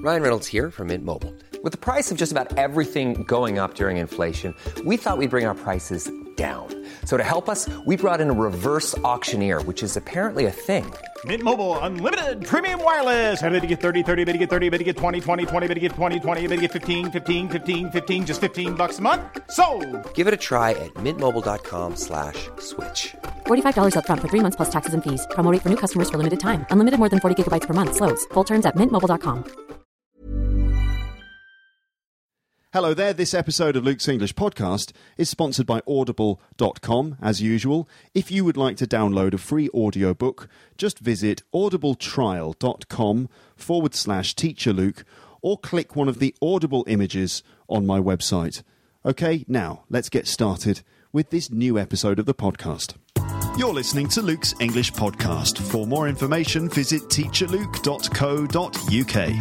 Ryan Reynolds here from Mint Mobile. With the price of just about everything going up during inflation, we thought we'd bring our prices down. So to help us, we brought in a reverse auctioneer, which is apparently a thing. Mint Mobile Unlimited Premium Wireless. How to get 30, 30, bit to get 30, bit to get 20, 20, 20, bit to get 20, 20, bit to get 15, 15, 15, 15, just $15 a month? Sold! Give it a try at mintmobile.com/switch. $45 up front for 3 months plus taxes and fees. Promo rate for new customers for limited time. Unlimited more than 40 gigabytes per month. Slows full terms at mintmobile.com. Hello there, this episode of Luke's English Podcast is sponsored by Audible.com, as usual. If you would like to download a free audiobook, just visit audibletrial.com/teacherluke or click one of the Audible images on my website. Okay, now let's get started with this new episode of the podcast. You're listening to Luke's English Podcast. For more information, visit teacherluke.co.uk.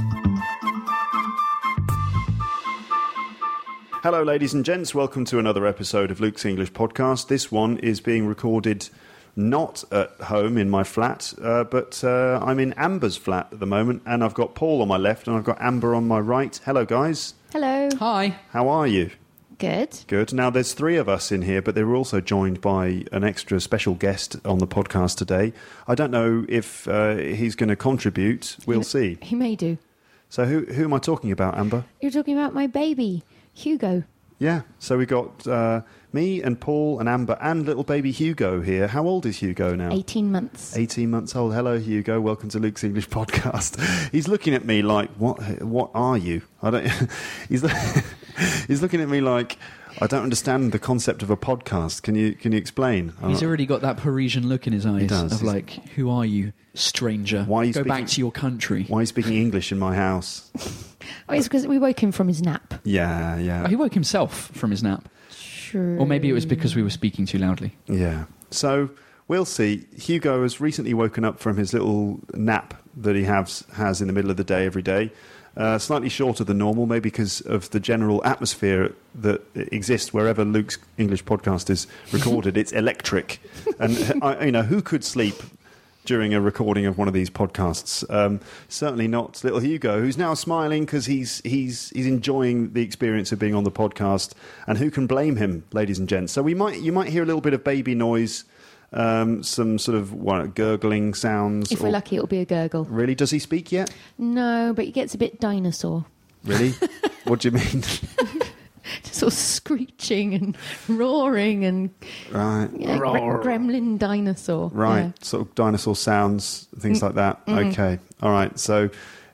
Hello, ladies and gents. Welcome to another episode of Luke's English Podcast. This one is being recorded not at home in my flat, but I'm in Amber's flat at the moment, and I've got Paul on my left and I've got Amber on my right. Hello, guys. Hello. Hi. How are you? Good. Good. Now, there's three of us in here, but they were also joined by an extra special guest on the podcast today. I don't know if he's going to contribute. We'll see. He may do. So who am I talking about, Amber? You're talking about my baby, Hugo. Yeah, so we got me and Paul and Amber and little baby Hugo here. How old is Hugo now? 18 months. 18 months old. Hello, Hugo. Welcome to Luke's English Podcast. He's looking at me like, what are you? I don't. He's looking at me like, I don't understand the concept of a podcast. Can you explain? He's already got that Parisian look in his eyes. He does. Of like, who are you, stranger? Why are you Go back to your country. Why are you speaking English in my house? Oh, it's because we woke him from his nap. Yeah. Oh, he woke himself from his nap. Sure. Or maybe it was because we were speaking too loudly. Yeah. So we'll see. Hugo has recently woken up from his little nap that he has in the middle of the day every day. Slightly shorter than normal, maybe because of the general atmosphere that exists wherever Luke's English Podcast is recorded. It's electric. And, who could sleep during a recording of one of these podcasts? Certainly not little Hugo, who's now smiling because he's enjoying the experience of being on the podcast. And who can blame him, ladies and gents? So you might hear a little bit of baby noise, some sort of gurgling sounds. If we're lucky, it'll be a gurgle. Really? Does he speak yet? No, but he gets a bit dinosaur. Really? What do you mean? Sort of screeching and roaring and right, gremlin dinosaur. Right, Yeah. sort of dinosaur sounds, things like that. Mm-hmm. Okay, all right. So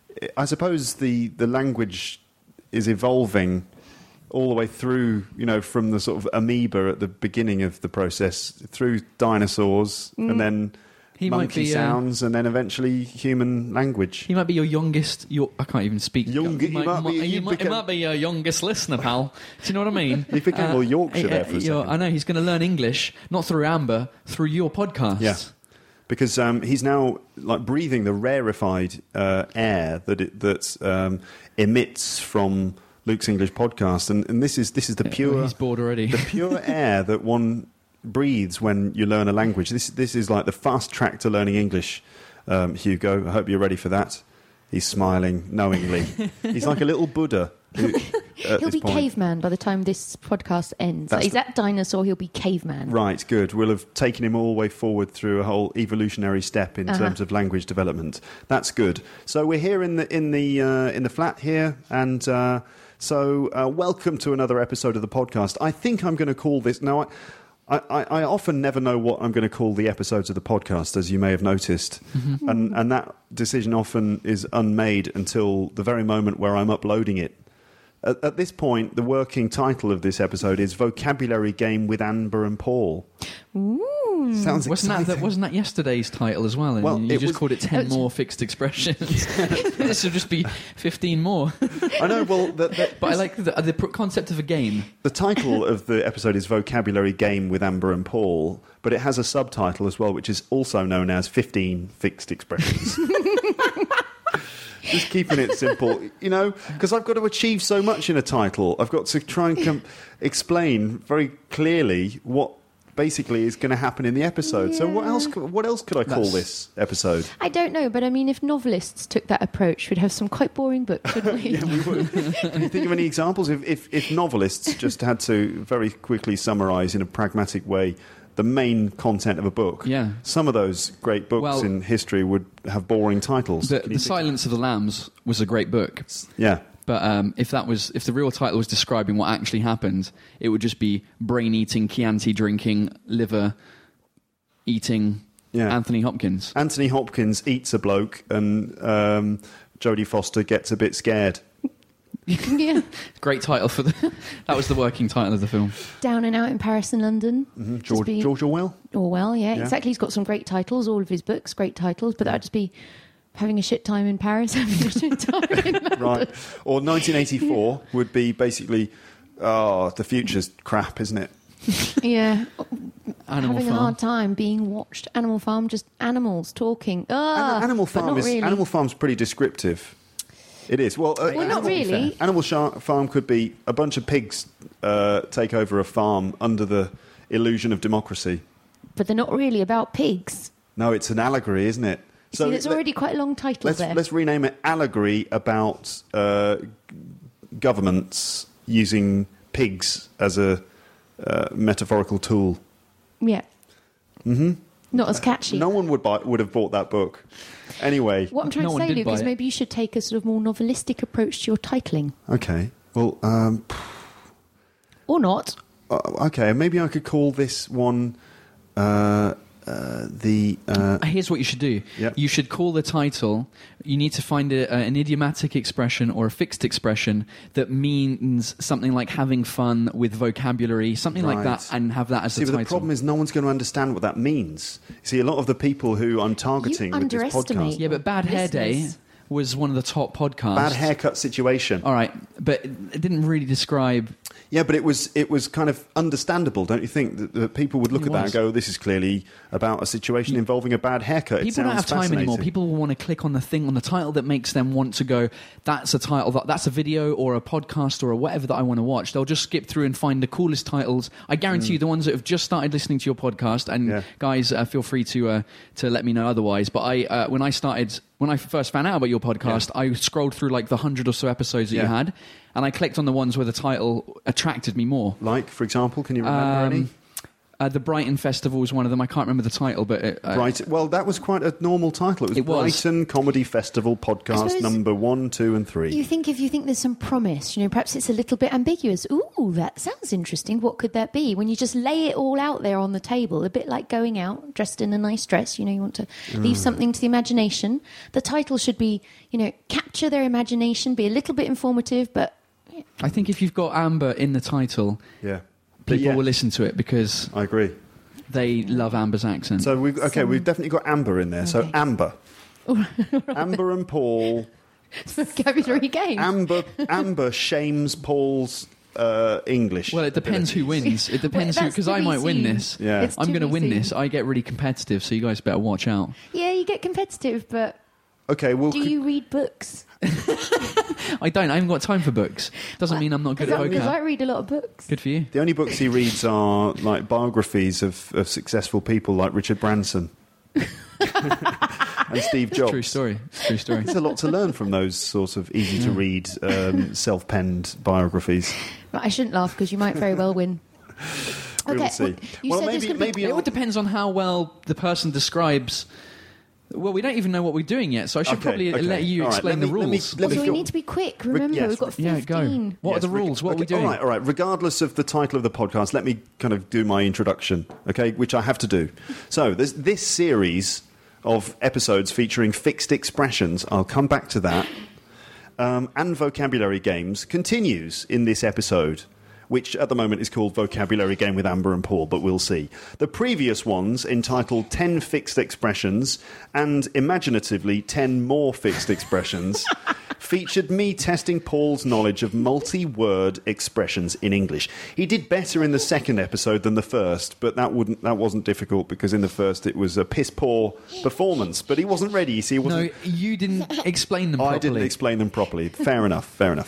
I suppose the language is evolving all the way through, from the sort of amoeba at the beginning of the process, through dinosaurs, and then monkey sounds, and then eventually human language. He might be your youngest. I can't even speak. He might be your youngest listener, pal. Do you know what I mean? He became more Yorkshire there for a second. I know, he's going to learn English, not through Amber, through your podcast. Yeah. Because he's now like breathing the rarefied air that emits from Luke's English Podcast, and this is the pure. He's bored already. The pure air that one breathes when you learn a language. This is like the fast track to learning English, Hugo. I hope you're ready for that. He's smiling knowingly. He's like a little Buddha. He'll be caveman by the time this podcast ends. He's at dinosaur, he'll be caveman. Right, good. We'll have taken him all the way forward through a whole evolutionary step in terms of language development. That's good. So we're here in the flat here, and so welcome to another episode of the podcast. I think I'm going to call this now. I often never know what I'm going to call the episodes of the podcast, as you may have noticed. Mm-hmm. And that decision often is unmade until the very moment where I'm uploading it. At this point, the working title of this episode is Vocabulary Game with Amber and Paul. Ooh. Sounds exciting. Wasn't that yesterday's title as well? And well, you just called it 10 more fixed expressions. This would just be 15 more. I know, well... But I like the concept of a game. The title of the episode is Vocabulary Game with Amber and Paul, but it has a subtitle as well, which is also known as 15 Fixed Expressions. Just keeping it simple, because I've got to achieve so much in a title. I've got to try and explain very clearly what basically is going to happen in the episode. So what else could I call this episode? I don't know, but I mean, if novelists took that approach, we'd have some quite boring books, wouldn't we? Yeah, we would. Can you think of any examples? If novelists just had to very quickly summarise in a pragmatic way the main content of a book, some of those great books in history would have boring titles. The Silence of the Lambs was a great book. Yeah. But if the real title was describing what actually happened, it would just be brain-eating, Chianti drinking, liver-eating Anthony Hopkins. Anthony Hopkins eats a bloke and Jodie Foster gets a bit scared. Yeah. Great title for that was the working title of the film. Down and Out in Paris and London. Mm-hmm. George Orwell? Orwell, yeah, exactly. He's got some great titles, all of his books, great titles, but that would just be having a shit time in Paris, having a shit time in London. Right. Or 1984 would be basically, the future's crap, isn't it? Yeah. Animal having Farm. a hard time being watched. Animal Farm, just animals talking. Animal Farm's pretty descriptive. It is. Well, not really. Animal Farm could be a bunch of pigs take over a farm under the illusion of democracy. But they're not really about pigs. No, it's an allegory, isn't it? So it's already quite a long title there. Let's rename it Allegory about governments using pigs as a metaphorical tool. Yeah. Mm-hmm. Not as catchy. No one would have bought that book. Anyway. What I'm trying to say, Luke, is maybe you should take a sort of more novelistic approach to your titling. Okay. Well, or not. Okay, maybe I could call this one Here's what you should do. Yep. You should call the title. You need to find an idiomatic expression or a fixed expression that means something like having fun with vocabulary, something like that, and have that as the title. But the problem is no one's going to understand what that means. See, a lot of the people who I'm targeting with this podcast... Yeah, but Bad Hair Day was one of the top podcasts. Bad haircut situation. All right, but it didn't really describe... Yeah, but it was kind of understandable, don't you think? That people would look at that and go, this is clearly about a situation involving a bad haircut. People don't have time anymore. People will want to click on the thing on the title that makes them want to go, that's a title, that's a video or a podcast or whatever that I want to watch. They'll just skip through and find the coolest titles. I guarantee you the ones that have just started listening to your podcast, and guys, feel free to let me know otherwise. But when I first found out about your podcast, I scrolled through like the 100 or so episodes that you had, and I clicked on the ones where the title attracted me more. Like, for example, can you remember any? The Brighton Festival was one of them. I can't remember the title, but... Well, that was quite a normal title. It was Brighton Comedy Festival Podcast number 1, 2 and 3. If you think there's some promise, perhaps it's a little bit ambiguous. Ooh, that sounds interesting. What could that be? When you just lay it all out there on the table, a bit like going out, dressed in a nice dress, you want to leave something to the imagination. The title should be, capture their imagination, be a little bit informative, but... I think if you've got Amber in the title... Yeah. People will listen to it because I agree. They love Amber's accent. So we've definitely got Amber in there. Okay. So Amber, Amber and Paul. It's a vocabulary game. Amber shames Paul's English. Well, it depends who wins. It depends who, because I might win this. Yeah, I'm going to win this. I get really competitive, so you guys better watch out. Yeah, you get competitive, but do you read books? I don't. I haven't got time for books. Doesn't mean I'm not good at vocab. Because I read a lot of books. Good for you. The only books he reads are like biographies of successful people like Richard Branson and Steve Jobs. True story. There's a lot to learn from those sorts of easy to read, self-penned biographies. But I shouldn't laugh because you might very well win. We'll see. Maybe it all depends on how well the person describes. Well, we don't even know what we're doing yet, so I should probably let you explain the rules. So we need to be quick, remember, we've got 15. Yeah, go. What are the rules? What are we doing? All right. Regardless of the title of the podcast, let me kind of do my introduction, okay, which I have to do. So this series of episodes featuring fixed expressions, I'll come back to that, and vocabulary games continues in this episode, which at the moment is called Vocabulary Game with Amber and Paul, but we'll see. The previous ones, entitled 10 Fixed Expressions and, imaginatively, 10 More Fixed Expressions, featured me testing Paul's knowledge of multi-word expressions in English. He did better in the second episode than the first, but that wasn't difficult because in the first it was a piss-poor performance, but he wasn't ready, you see. No, you didn't explain them properly. I didn't explain them properly. Fair enough.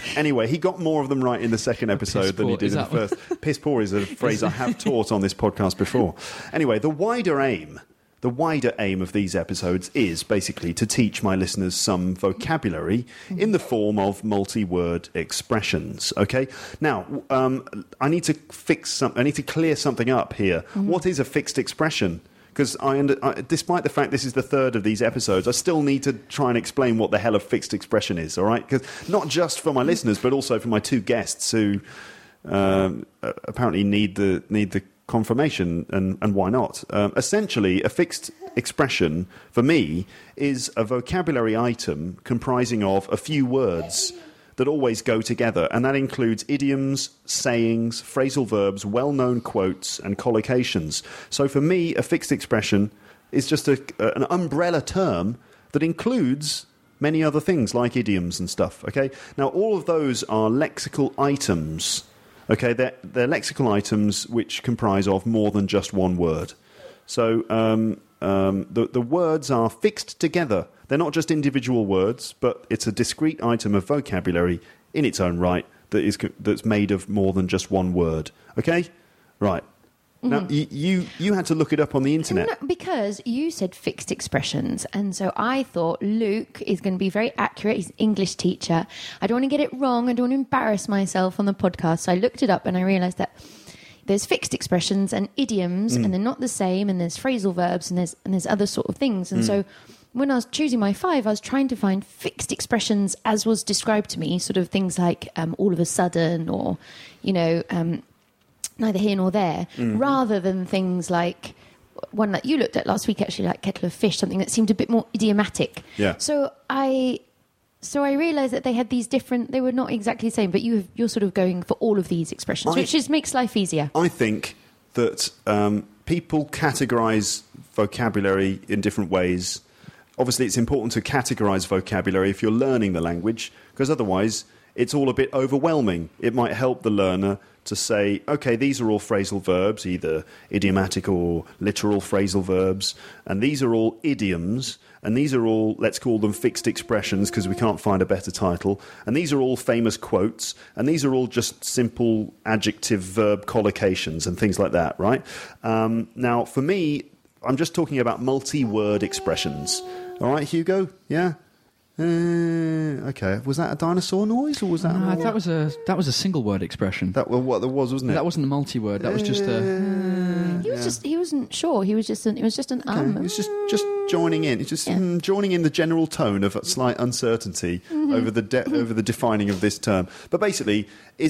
Anyway, he got more of them right in the second episode than he did in the first. Piss poor is a phrase I have taught on this podcast before. Anyway, the wider aim of these episodes is basically to teach my listeners some vocabulary in the form of multi-word expressions. Okay. Now, I need to clear something up here. What is a fixed expression? Because despite the fact this is the third of these episodes, I still need to try and explain what the hell a fixed expression is, all right? Because not just for my listeners, but also for my two guests who apparently need the confirmation, and why not? Essentially, a fixed expression, for me, is a vocabulary item comprising of a few words that always go together, and that includes idioms, sayings, phrasal verbs, well-known quotes, and collocations. So for me, a fixed expression is just an umbrella term that includes many other things like idioms and stuff, okay? Now, all of those are lexical items, okay? They're lexical items which comprise of more than just one word. So the words are fixed together. They're not just individual words, but it's a discrete item of vocabulary in its own right that's made of more than just one word. Okay? Right. Now, you had to look it up on the internet. No, because you said fixed expressions, and so I thought Luke is going to be very accurate. He's an English teacher. I don't want to get it wrong. I don't want to embarrass myself on the podcast. So I looked it up, and I realised that there's fixed expressions and idioms, and they're not the same, and there's phrasal verbs, and there's other sort of things. And so when I was choosing my 5, I was trying to find fixed expressions as was described to me, sort of things like all of a sudden, or, neither here nor there, rather than things like one that you looked at last week, actually, like kettle of fish, something that seemed a bit more idiomatic. Yeah. So I realised that they had these different, they were not exactly the same, but you're sort of going for all of these expressions, which just makes life easier. I think that people categorise vocabulary in different ways. Obviously, it's important to categorise vocabulary if you're learning the language, because otherwise it's all a bit overwhelming. It might help the learner to say, okay, these are all phrasal verbs, either idiomatic or literal phrasal verbs, and these are all idioms, and these are all, let's call them fixed expressions because we can't find a better title, and these are all famous quotes, and these are all just simple adjective-verb collocations and things like that, right? Now, for me, I'm just talking about multi-word expressions. All right, Hugo? Yeah? Okay. Was that a dinosaur noise, or was that? No, that was a single word expression. That was what there was, wasn't it? That wasn't a multi-word. That was just a. He wasn't sure. It was just an He was just joining in. It's just joining in the general tone of slight uncertainty over the defining of this term. But basically,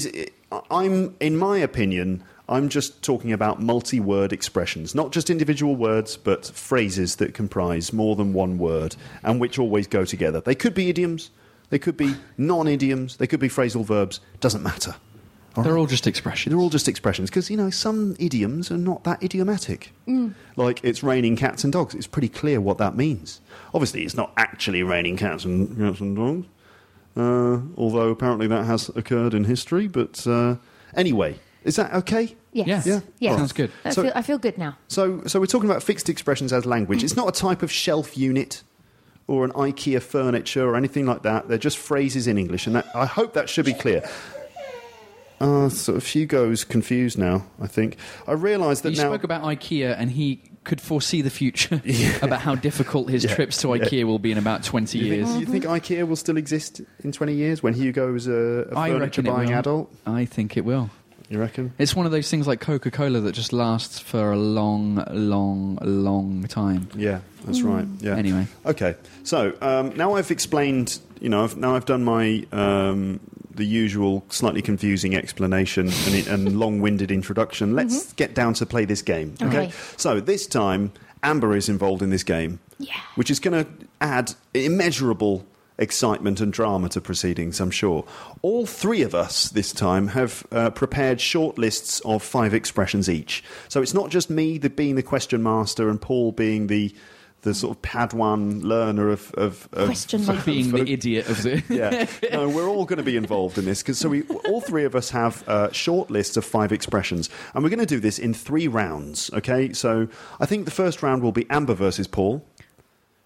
in my opinion, I'm just talking about multi-word expressions, not just individual words, but phrases that comprise more than one word and which always go together. They could be idioms, they could be non-idioms, they could be phrasal verbs. Doesn't matter. They're all just expressions. They're all just expressions because, some idioms are not that idiomatic. Like, it's raining cats and dogs. It's pretty clear what that means. Obviously, it's not actually raining cats and dogs, although apparently that has occurred in history. But anyway, is that okay? Yes. Yeah. Yes. Sounds good. I feel good now. So we're talking about fixed expressions as language. It's not a type of shelf unit or an IKEA furniture or anything like that. They're just phrases in English, and I hope that should be clear. Sort of Hugo's confused now, I think. I realised that you now... spoke about IKEA, and he could foresee the future about how difficult his trips to IKEA will be in about 20 years. You think IKEA will still exist in 20 years when Hugo is a furniture-buying adult? I think it will. You reckon? It's one of those things like Coca-Cola that just lasts for a long, long, long time. Yeah, that's right. Yeah. Anyway. Okay, so now I've explained, I've done my... the usual slightly confusing explanation and long-winded introduction. Let's get down to play this game. Okay? So this time, Amber is involved in this game, which is going to add immeasurable excitement and drama to proceedings, I'm sure. All 3 of us this time have prepared short lists of 5 expressions each. So it's not just me being the question master and Paul being the sort of Padawan learner of question mark. Being the idiot of the... Yeah. No, we're all going to be involved in this. All 3 of us have short lists of 5 expressions. And we're going to do this in 3 rounds, okay? So I think the first round will be Amber versus Paul.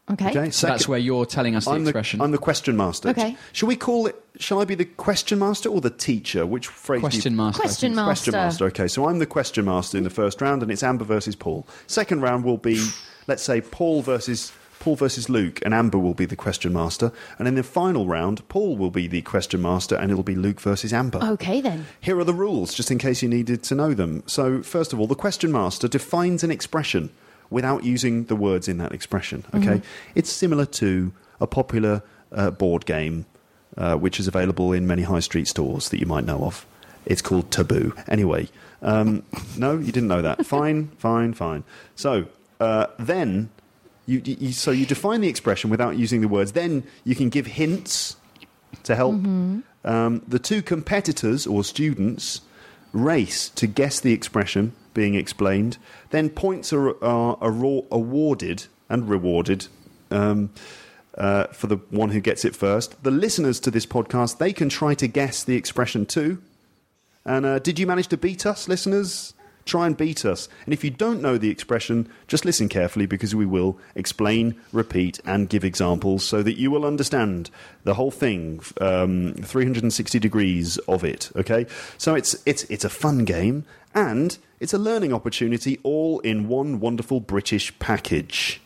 Okay. Okay, So that's where you're telling us the expression. I'm the question master. Okay. Shall we call it? Shall I be the question master or the teacher? Which phrase? Question master. Question master. Question master. Okay, so I'm the question master in the first round, and it's Amber versus Paul. Second round will be, let's say, Paul versus Luke, and Amber will be the question master. And in the final round, Paul will be the question master, and it'll be Luke versus Amber. Okay, then. Here are the rules, just in case you needed to know them. So, first of all, the question master defines an expression without using the words in that expression. Okay, it's similar to a popular board game, which is available in many high street stores that you might know of. It's called Taboo. Anyway, no, you didn't know that. Fine. So then you define the expression without using the words. Then you can give hints to help. The two competitors or students race to guess the expression being explained. Then points are awarded and rewarded for the one who gets it first. The listeners to this podcast, they can try to guess the expression too. And did you manage to beat us, listeners? Try and beat us. And if you don't know the expression, just listen carefully, because we will explain, repeat, and give examples so that you will understand the whole thing, 360 degrees of it. Okay, so it's a fun game, and it's a learning opportunity, all in one wonderful British package.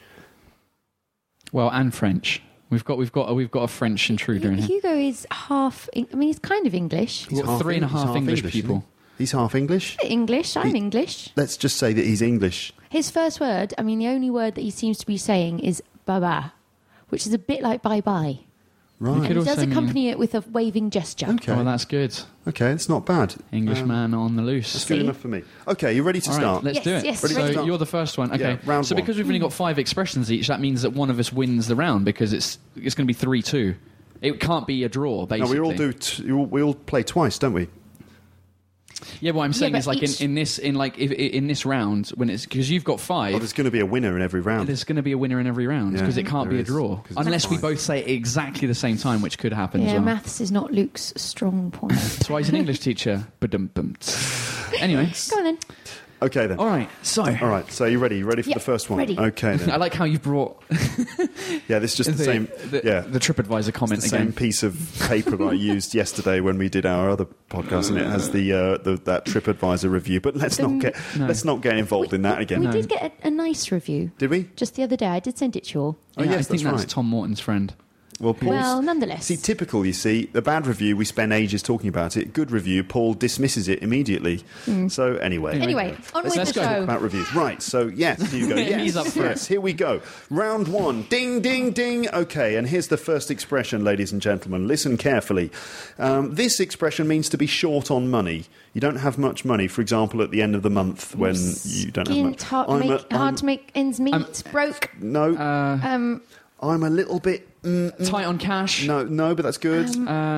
Well, and French. We've got a French intruder in here. Hugo is half. I mean, he's kind of English. We've got 3.5 English people. He's half English. English. I'm English. Let's just say that he's English. His first word, I mean, the only word that he seems to be saying is baba, which is a bit like bye-bye. Right. And he does also mean- accompany it with a waving gesture. Okay. Oh, that's good. Okay, it's not bad. Englishman on the loose. That's good enough for me. Okay, you ready to All right, start? let's Yes, do it. yes, so ready. you're the first one. Okay. Yeah, round so one. because we've only got 5 expressions each, that means that one of us wins the round, because it's going to be 3-2. It can't be a draw, No, basically. we all do. We all play twice, don't we? Yeah, what I'm saying but is, like, each- in this round, when it's because you've got Oh, 5. there's going to be a winner in every round. There's going to be a winner in every round, Yeah, because it can't there be a is, draw 'cause it's unless we 5. both say exactly the same time, which could happen as Yeah, well. maths is not Luke's strong point. That's why he's an English teacher. Ba-dum-bum. Anyway, Go on then. Okay then. all right. So, All right. So you ready? You ready for Yeah, the first one? ready. Okay I then. like how you brought Yeah, this is just the same. Yeah, the TripAdvisor comment the same again. piece of paper that I used yesterday when we did our other podcast, and it has that TripAdvisor review. But let's not get involved in that again. We did get a nice review. Did we? Just the other day. I did send it to you all. Oh, Yeah, yes, I think that's that's right. Tom Morton's friend. Well, Paul's, Well, nonetheless. See, typical, you see, the bad review, we spend ages talking about it. Good review, Paul dismisses it immediately. So anyway. Anyway, on with Let's the go. show. About reviews. Right, so yes, Hugo, yes. He's up for it. Yes, here we go. Round 1. Ding, ding, ding. Okay, and here's the first expression, ladies and gentlemen. Listen carefully. This expression means to be short on money. You don't have much money, for example, at the end of the month when you don't have much. Hard to make ends meet. Broke. No, I'm a little bit... Tight on cash. No, but that's good.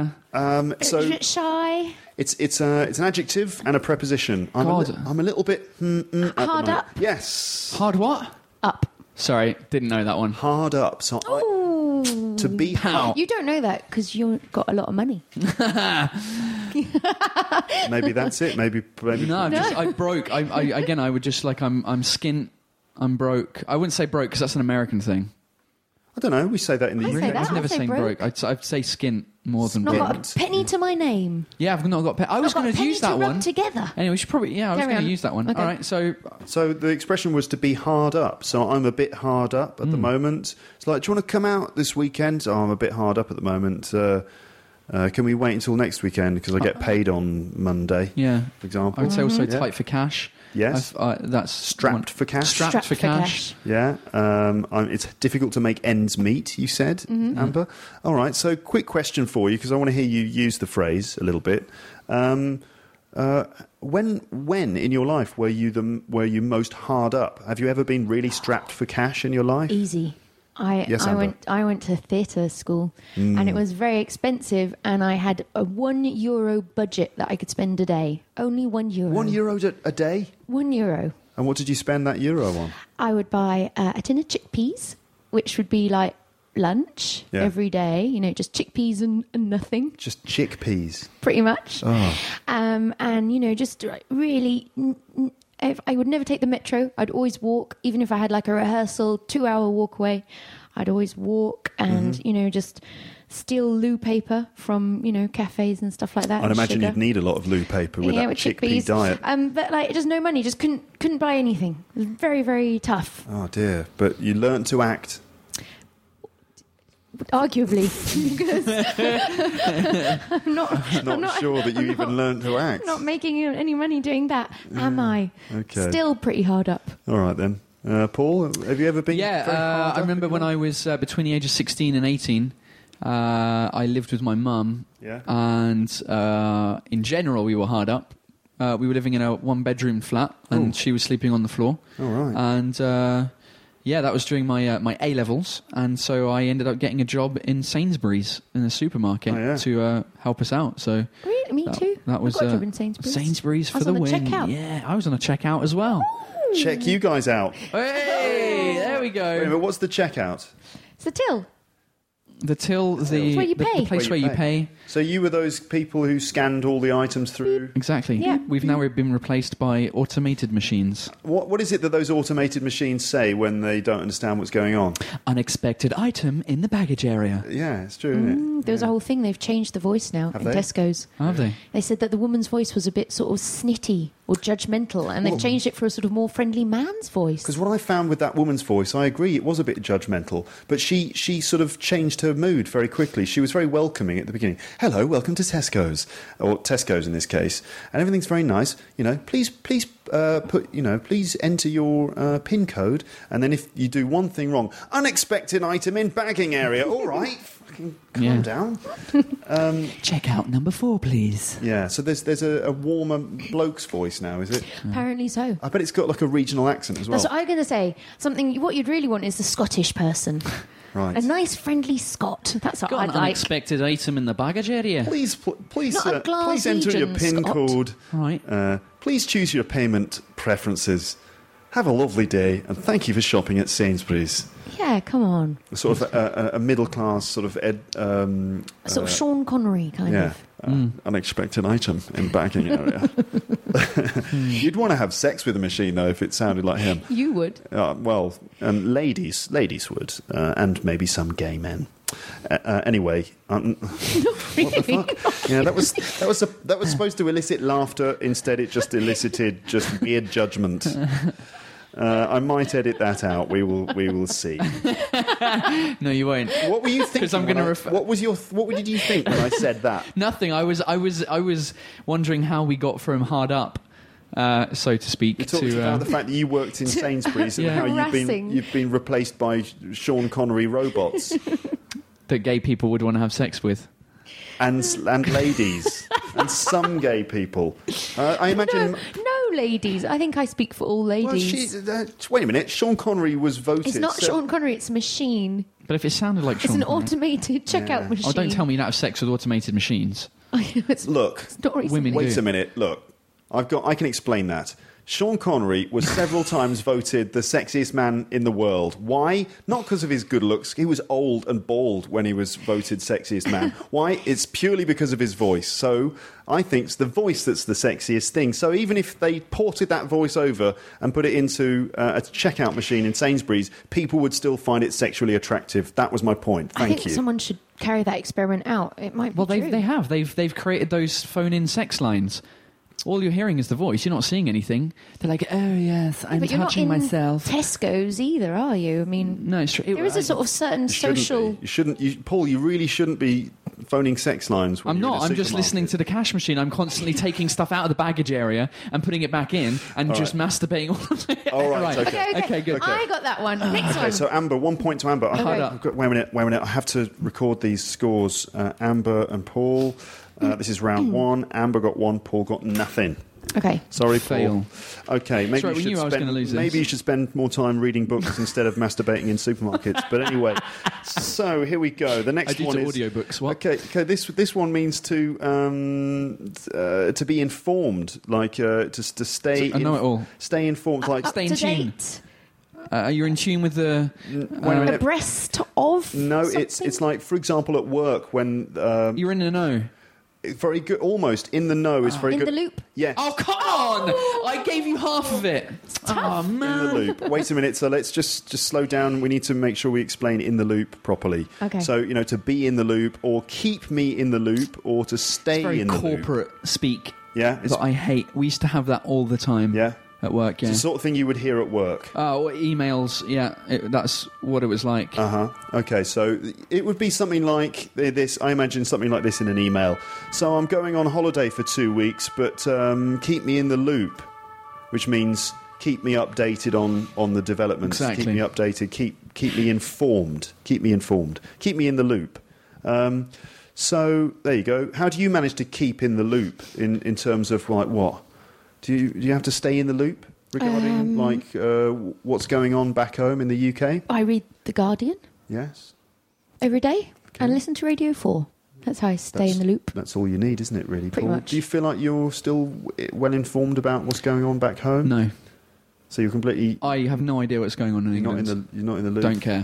So Shy. it's an adjective and a preposition. I'm a little bit... at the Hard moment. up. Yes. Hard what? Up. Sorry, didn't know that one. Hard up. So to be hard. You don't know that because you've got a lot of money. Maybe that's it. Maybe. No, I broke. I would just like I'm skint. I'm broke. I wouldn't say broke because that's an American thing. I don't know. We say that in the I UK. say that. I've never say saying broke. broke. I'd say skint more than Not broke. got a penny to my name. Yeah, I've not got. I was Not got going a to penny use that to rub one. together. Anyway, we should probably. Yeah, I was Carry going to on. use that one. Okay. All right, so So the expression was to be hard up. So I'm a bit hard up at the moment. It's like, do you want to come out this weekend? Oh, I'm a bit hard up at the moment. Can we wait until next weekend because I get paid on Monday? yeah, For example. I would say also Yeah. tight for cash. Yes. That's Strapped for cash. Strapped for cash. Yeah, it's difficult to make ends meet, you said, Amber. All right, so quick question for you, because I want to hear you use the phrase a little bit. When in your life were you most hard up? Have you ever been really strapped for cash in your life? Easy. Yes, I Amber. went to theatre school and it was very expensive, and I had a €1 budget that I could spend a day. Only €1. €1 a day? €1. And what did you spend that euro on? I would buy a tin of chickpeas, which would be like lunch Yeah. every day. You know, just chickpeas and nothing, Just chickpeas. pretty much. Oh. And you know, just really. If I would never take the metro. I'd always walk, even if I had like a rehearsal, 2-hour walk away. I'd always walk and, just steal loo paper from, cafes and stuff like that. I'd and imagine sugar. you'd need a lot of loo paper with that with chickpea chickpeas. diet. But just no money, just couldn't buy anything. It was very, very tough. Oh dear! But you learnt to act. Arguably, because I'm not Sure that you even learnt to act. not making any money doing that, am I? Okay. Still pretty hard up. All right then, Paul. Have you ever been? very hard I up remember in when life? I was between the ages of 16 and 18. I lived with my mum, Yeah. and in general we were hard up. We were living in a one-bedroom flat, and she was sleeping on the floor. All right. And that was during my my A levels, and so I ended up getting a job in Sainsbury's in a supermarket to help us out. So Really? Me too. That was I got a job in Sainsbury's. Sainsbury's I for was the on the win. checkout. Yeah, I was on a checkout as well. Check you guys out. Hey, there we Wait a go. minute, what's the checkout? It's the till. The till, the where you pay. the place where you pay. So you were those people who scanned all the items through. Exactly. Yeah. We've now been replaced by automated machines. What is it that those automated machines say when they don't understand what's going on? Unexpected item in the baggage area. Yeah, it's true, isn't it? There was a whole thing. They've changed the voice now Have in they? Tesco's. Have they? They said that the woman's voice was a bit sort of snitty or judgmental, and they've changed it for a sort of more friendly man's voice. Because what I found with that woman's voice, I agree, it was a bit judgmental, but she sort of changed her mood very quickly. She was very welcoming at the beginning. Hello, welcome to Tesco's, or Tesco's in this case, and everything's very nice. Please please enter your PIN code, and then if you do one thing wrong, unexpected item in bagging area. All right, fucking calm down. Check out number 4, please. Yeah, so there's a warmer bloke's voice now, is it? Apparently so. I bet it's got like a regional accent as well. That's what I'm going to say. What you'd really want is the Scottish person. Right. A nice, friendly Scot. That's what Got I'd an like. unexpected item in the baggage area. Please Not a please enter your Glaswegian PIN Scot. code. Right. Please choose your payment preferences. Have a lovely day, and thank you for shopping at Sainsbury's. Yeah, come on. Sort of a middle class sort of Sort of Sean Connery kind yeah. of. Unexpected item in bagging area. You'd want to have sex with a machine though if it sounded like him. You would. Ladies would, and maybe some gay men. Anyway, what the fuck? Yeah, that was supposed to elicit laughter. Instead, it just elicited just weird judgment. I might edit that out. We will see. No, you won't. What were you thinking? 'Cause I'm gonna What did you think when I said that? Nothing. I was wondering how we got from hard up, so to speak, You talked to about the fact that you worked in Sainsbury's and Yeah. how Harassing. you've been replaced by Sean Connery robots that gay people would want to have sex with. and ladies and some gay people. I imagine. No, ladies. I think I speak for all Well, ladies. wait a minute. Sean Connery was voted. It's not Sean Connery, it's a machine. But if it sounded like It's Sean an Connery- automated checkout machine. Oh, don't tell me you don't have sex with automated machines. It's Look, not recently. women wait do. a minute. Look, I can explain that. Sean Connery was several times voted the sexiest man in the world. Why? Not because of his good looks. He was old and bald when he was voted sexiest man. Why? It's purely because of his voice. So I think it's the voice that's the sexiest thing. So even if they ported that voice over and put it into a checkout machine in Sainsbury's, people would still find it sexually attractive. That was my point. I Thank think you. someone should carry that experiment out. It might be Well, true. they have. They've created those phone-in sex lines. All you're hearing is the voice. You're not seeing anything. They're like, oh yes, I'm But you're not touching in myself. Tesco's either, are you? I mean, No, it's true. there is a sort of certain social. You shouldn't. Paul, you really shouldn't be phoning sex lines. When I'm you're in not. a I'm just supermarket. listening to the cash machine. I'm constantly taking stuff out of the baggage area and putting it back in and just masturbating all the way. All right, okay. Okay, good. I got that one. Next Okay, one. so Amber, 1 point to Amber. Wait a minute. I have to record these scores. Amber and Paul. This is round 1. Amber got 1. Paul got nothing. Okay. Sorry, Fail. Paul. Okay, maybe Sorry, you we should knew I was spend. gonna lose this. Maybe you should spend more time reading books instead of masturbating in supermarkets. But anyway, so here we go. The next I do one to is audiobooks. What? Okay. This one means to be informed, like to stay. I know it all. Stay informed, like Up Stay in to tune. date. You're in tune with the. wait a minute. Abreast of. No, something? it's like, for example, at work when You're in the know. Very good. Almost in the know is very In good. the loop? Yes. Oh, come on! I gave you half of it. Oh, In the man. loop. Wait a minute. So let's just slow down. We need to make sure we explain in the loop properly. Okay. So, to be in the loop, or keep me in the loop, or to stay Very in the loop. corporate speak Yeah. It's, that I hate. We used to have that all the time. yeah. At work, yeah. It's the sort of thing you would hear at work. Oh, emails, yeah. That's what it was like. Okay, so it would be something like this. I imagine something like this in an email. So I'm going on holiday for 2 weeks, but keep me in the loop, which means keep me updated on the developments. Exactly. Keep me updated. Keep me informed. Keep me informed. Keep me in the loop. So there you go. How do you manage to keep in the loop in terms of like what? Do you have to stay in the loop regarding what's going on back home in the UK? I read The Guardian Yes. every day and listen to Radio 4. That's how I stay in the loop. That's all you need, isn't it, really, Pretty Paul? much. Do you feel like you're still well informed about what's going on back home? No. So you're completely... I have no idea what's going on in You're not England. in the loop? Don't care.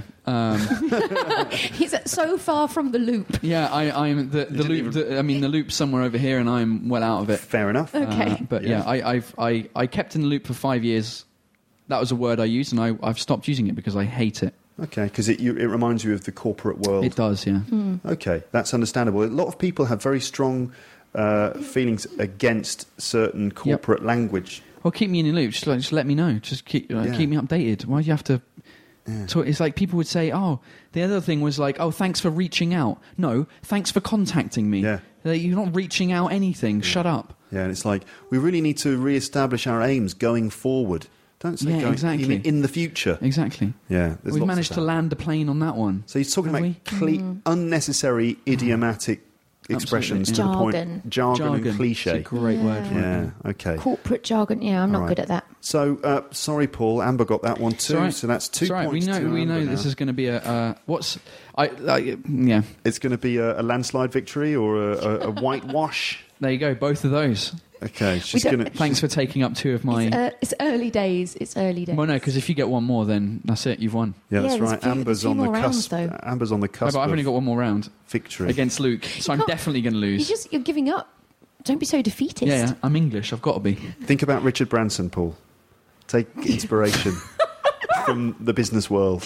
He's so far from the loop. Yeah, I'm the loop. The loop's somewhere over here, and I'm well out of it. Fair enough. Okay. But yeah, I kept in the loop for 5 years. That was a word I used, and I've stopped using it because I hate it. Okay, because it reminds you of the corporate world. It does, yeah. Okay, that's understandable. A lot of people have very strong feelings against certain corporate language. Well, keep me in the loop. Just let me know. Just keep me updated. Why do you have to? So it's like people would say, "Oh, the other thing was like, oh, thanks for reaching out." No, thanks for contacting me. Yeah. Like, you're not reaching out anything. Shut up. Yeah, and it's like, we really need to re-establish our aims going forward. Don't say Yeah, going exactly. you mean in the future. Exactly. Yeah, there's We've lots managed of to that. land a plane on that one. So he's talking Have about we? unnecessary idiomatic expressions to the Jargon. point. Jargon and cliche. It's a great word for it. Yeah, okay. Corporate jargon. Yeah, I'm not All good right. at that. So, sorry, Paul. Amber got that one too. It's all right. So that's 2 It's all right. points. We know Amber this now. is going to be a what's yeah. It's going to be a landslide victory or a whitewash. There you go. Both of those. Okay, she's don't- going to. Thanks for taking up two of my. It's early days. It's early days. Well, no, because if you get one more, then that's it. You've won. Yeah, that's Yeah, there's right. few- Amber's there's few on the more rounds, cusp. though. Amber's on the No, cusp but I've only of got one more round victory. against Luke, so I'm can't- definitely going to lose. You're giving up. Don't be so defeatist. Yeah, I'm English. I've got to be. Think about Richard Branson, Paul. Take inspiration from the business world.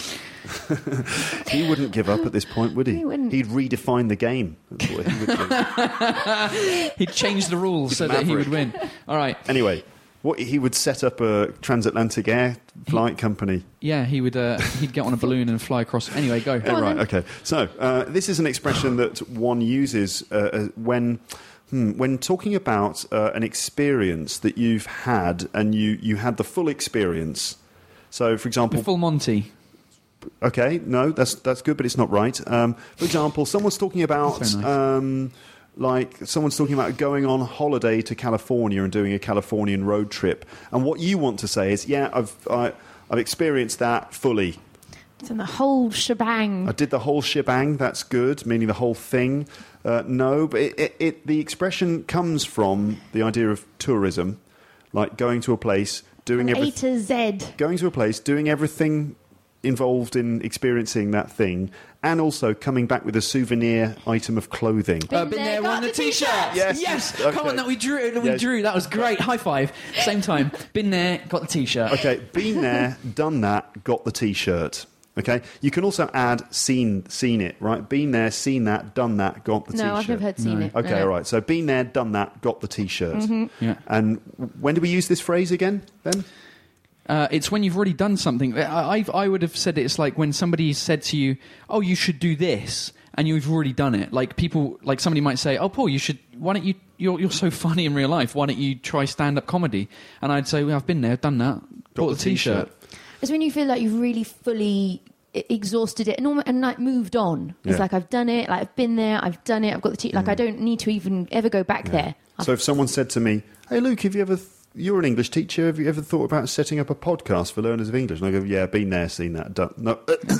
He wouldn't give up at this point, would he? He wouldn't. He'd redefine the game. That's what he would do. He'd change the rules so that he would win. All right. Anyway, he would set up a transatlantic air flight company. Yeah, he would. He'd get on a balloon and fly across. Anyway, go. Right, okay. So, this is an expression that one uses when talking about an experience that you've had and you had the full experience. So, for example... Full Monty. Okay, no, that's good, but it's not right. For example, someone's talking about... That's very nice. someone's talking about going on holiday to California and doing a Californian road trip. And what you want to say is, yeah, I've experienced that fully. It's in the whole shebang. I did the whole shebang. That's good, meaning the whole thing. No, but the expression comes from the idea of tourism, like going to a place, doing From A everything. to Z. Going to a place, doing everything involved in experiencing that thing, and also coming back with a souvenir item of clothing. Been there, got the t-shirt. Yes. Come Okay. on, that we drew. Yes. That was great. High five. Same time. Been there, got the t-shirt. Okay, been there, done that, got the T-shirt. Okay, you can also add seen it, right? Been there, seen that, done that, got the T-shirt. No, I've never heard seen it. Okay, No. all right. So been there, done that, got the T-shirt. Mm-hmm. Yeah. And when do we use this phrase again, Ben? It's when you've already done something. I would have said it's like when somebody said to you, "Oh, you should do this," and you've already done it. Like somebody might say, "Oh, Paul, you should. Why don't you? You're so funny in real life. Why don't you try stand-up comedy?" And I'd say, "Well, I've been there, done that, bought the T-shirt." It's when you feel like you've really fully exhausted it and like moved on. It's Yeah. like I've done it, like I've been there, I've done it, I've got the like I don't need to even ever go back there. So if someone said to me, "Hey, Luke, have you ever? You're an English teacher. Have you ever thought about setting up a podcast for learners of English?" And I go, "Yeah, been there, seen that, done." No,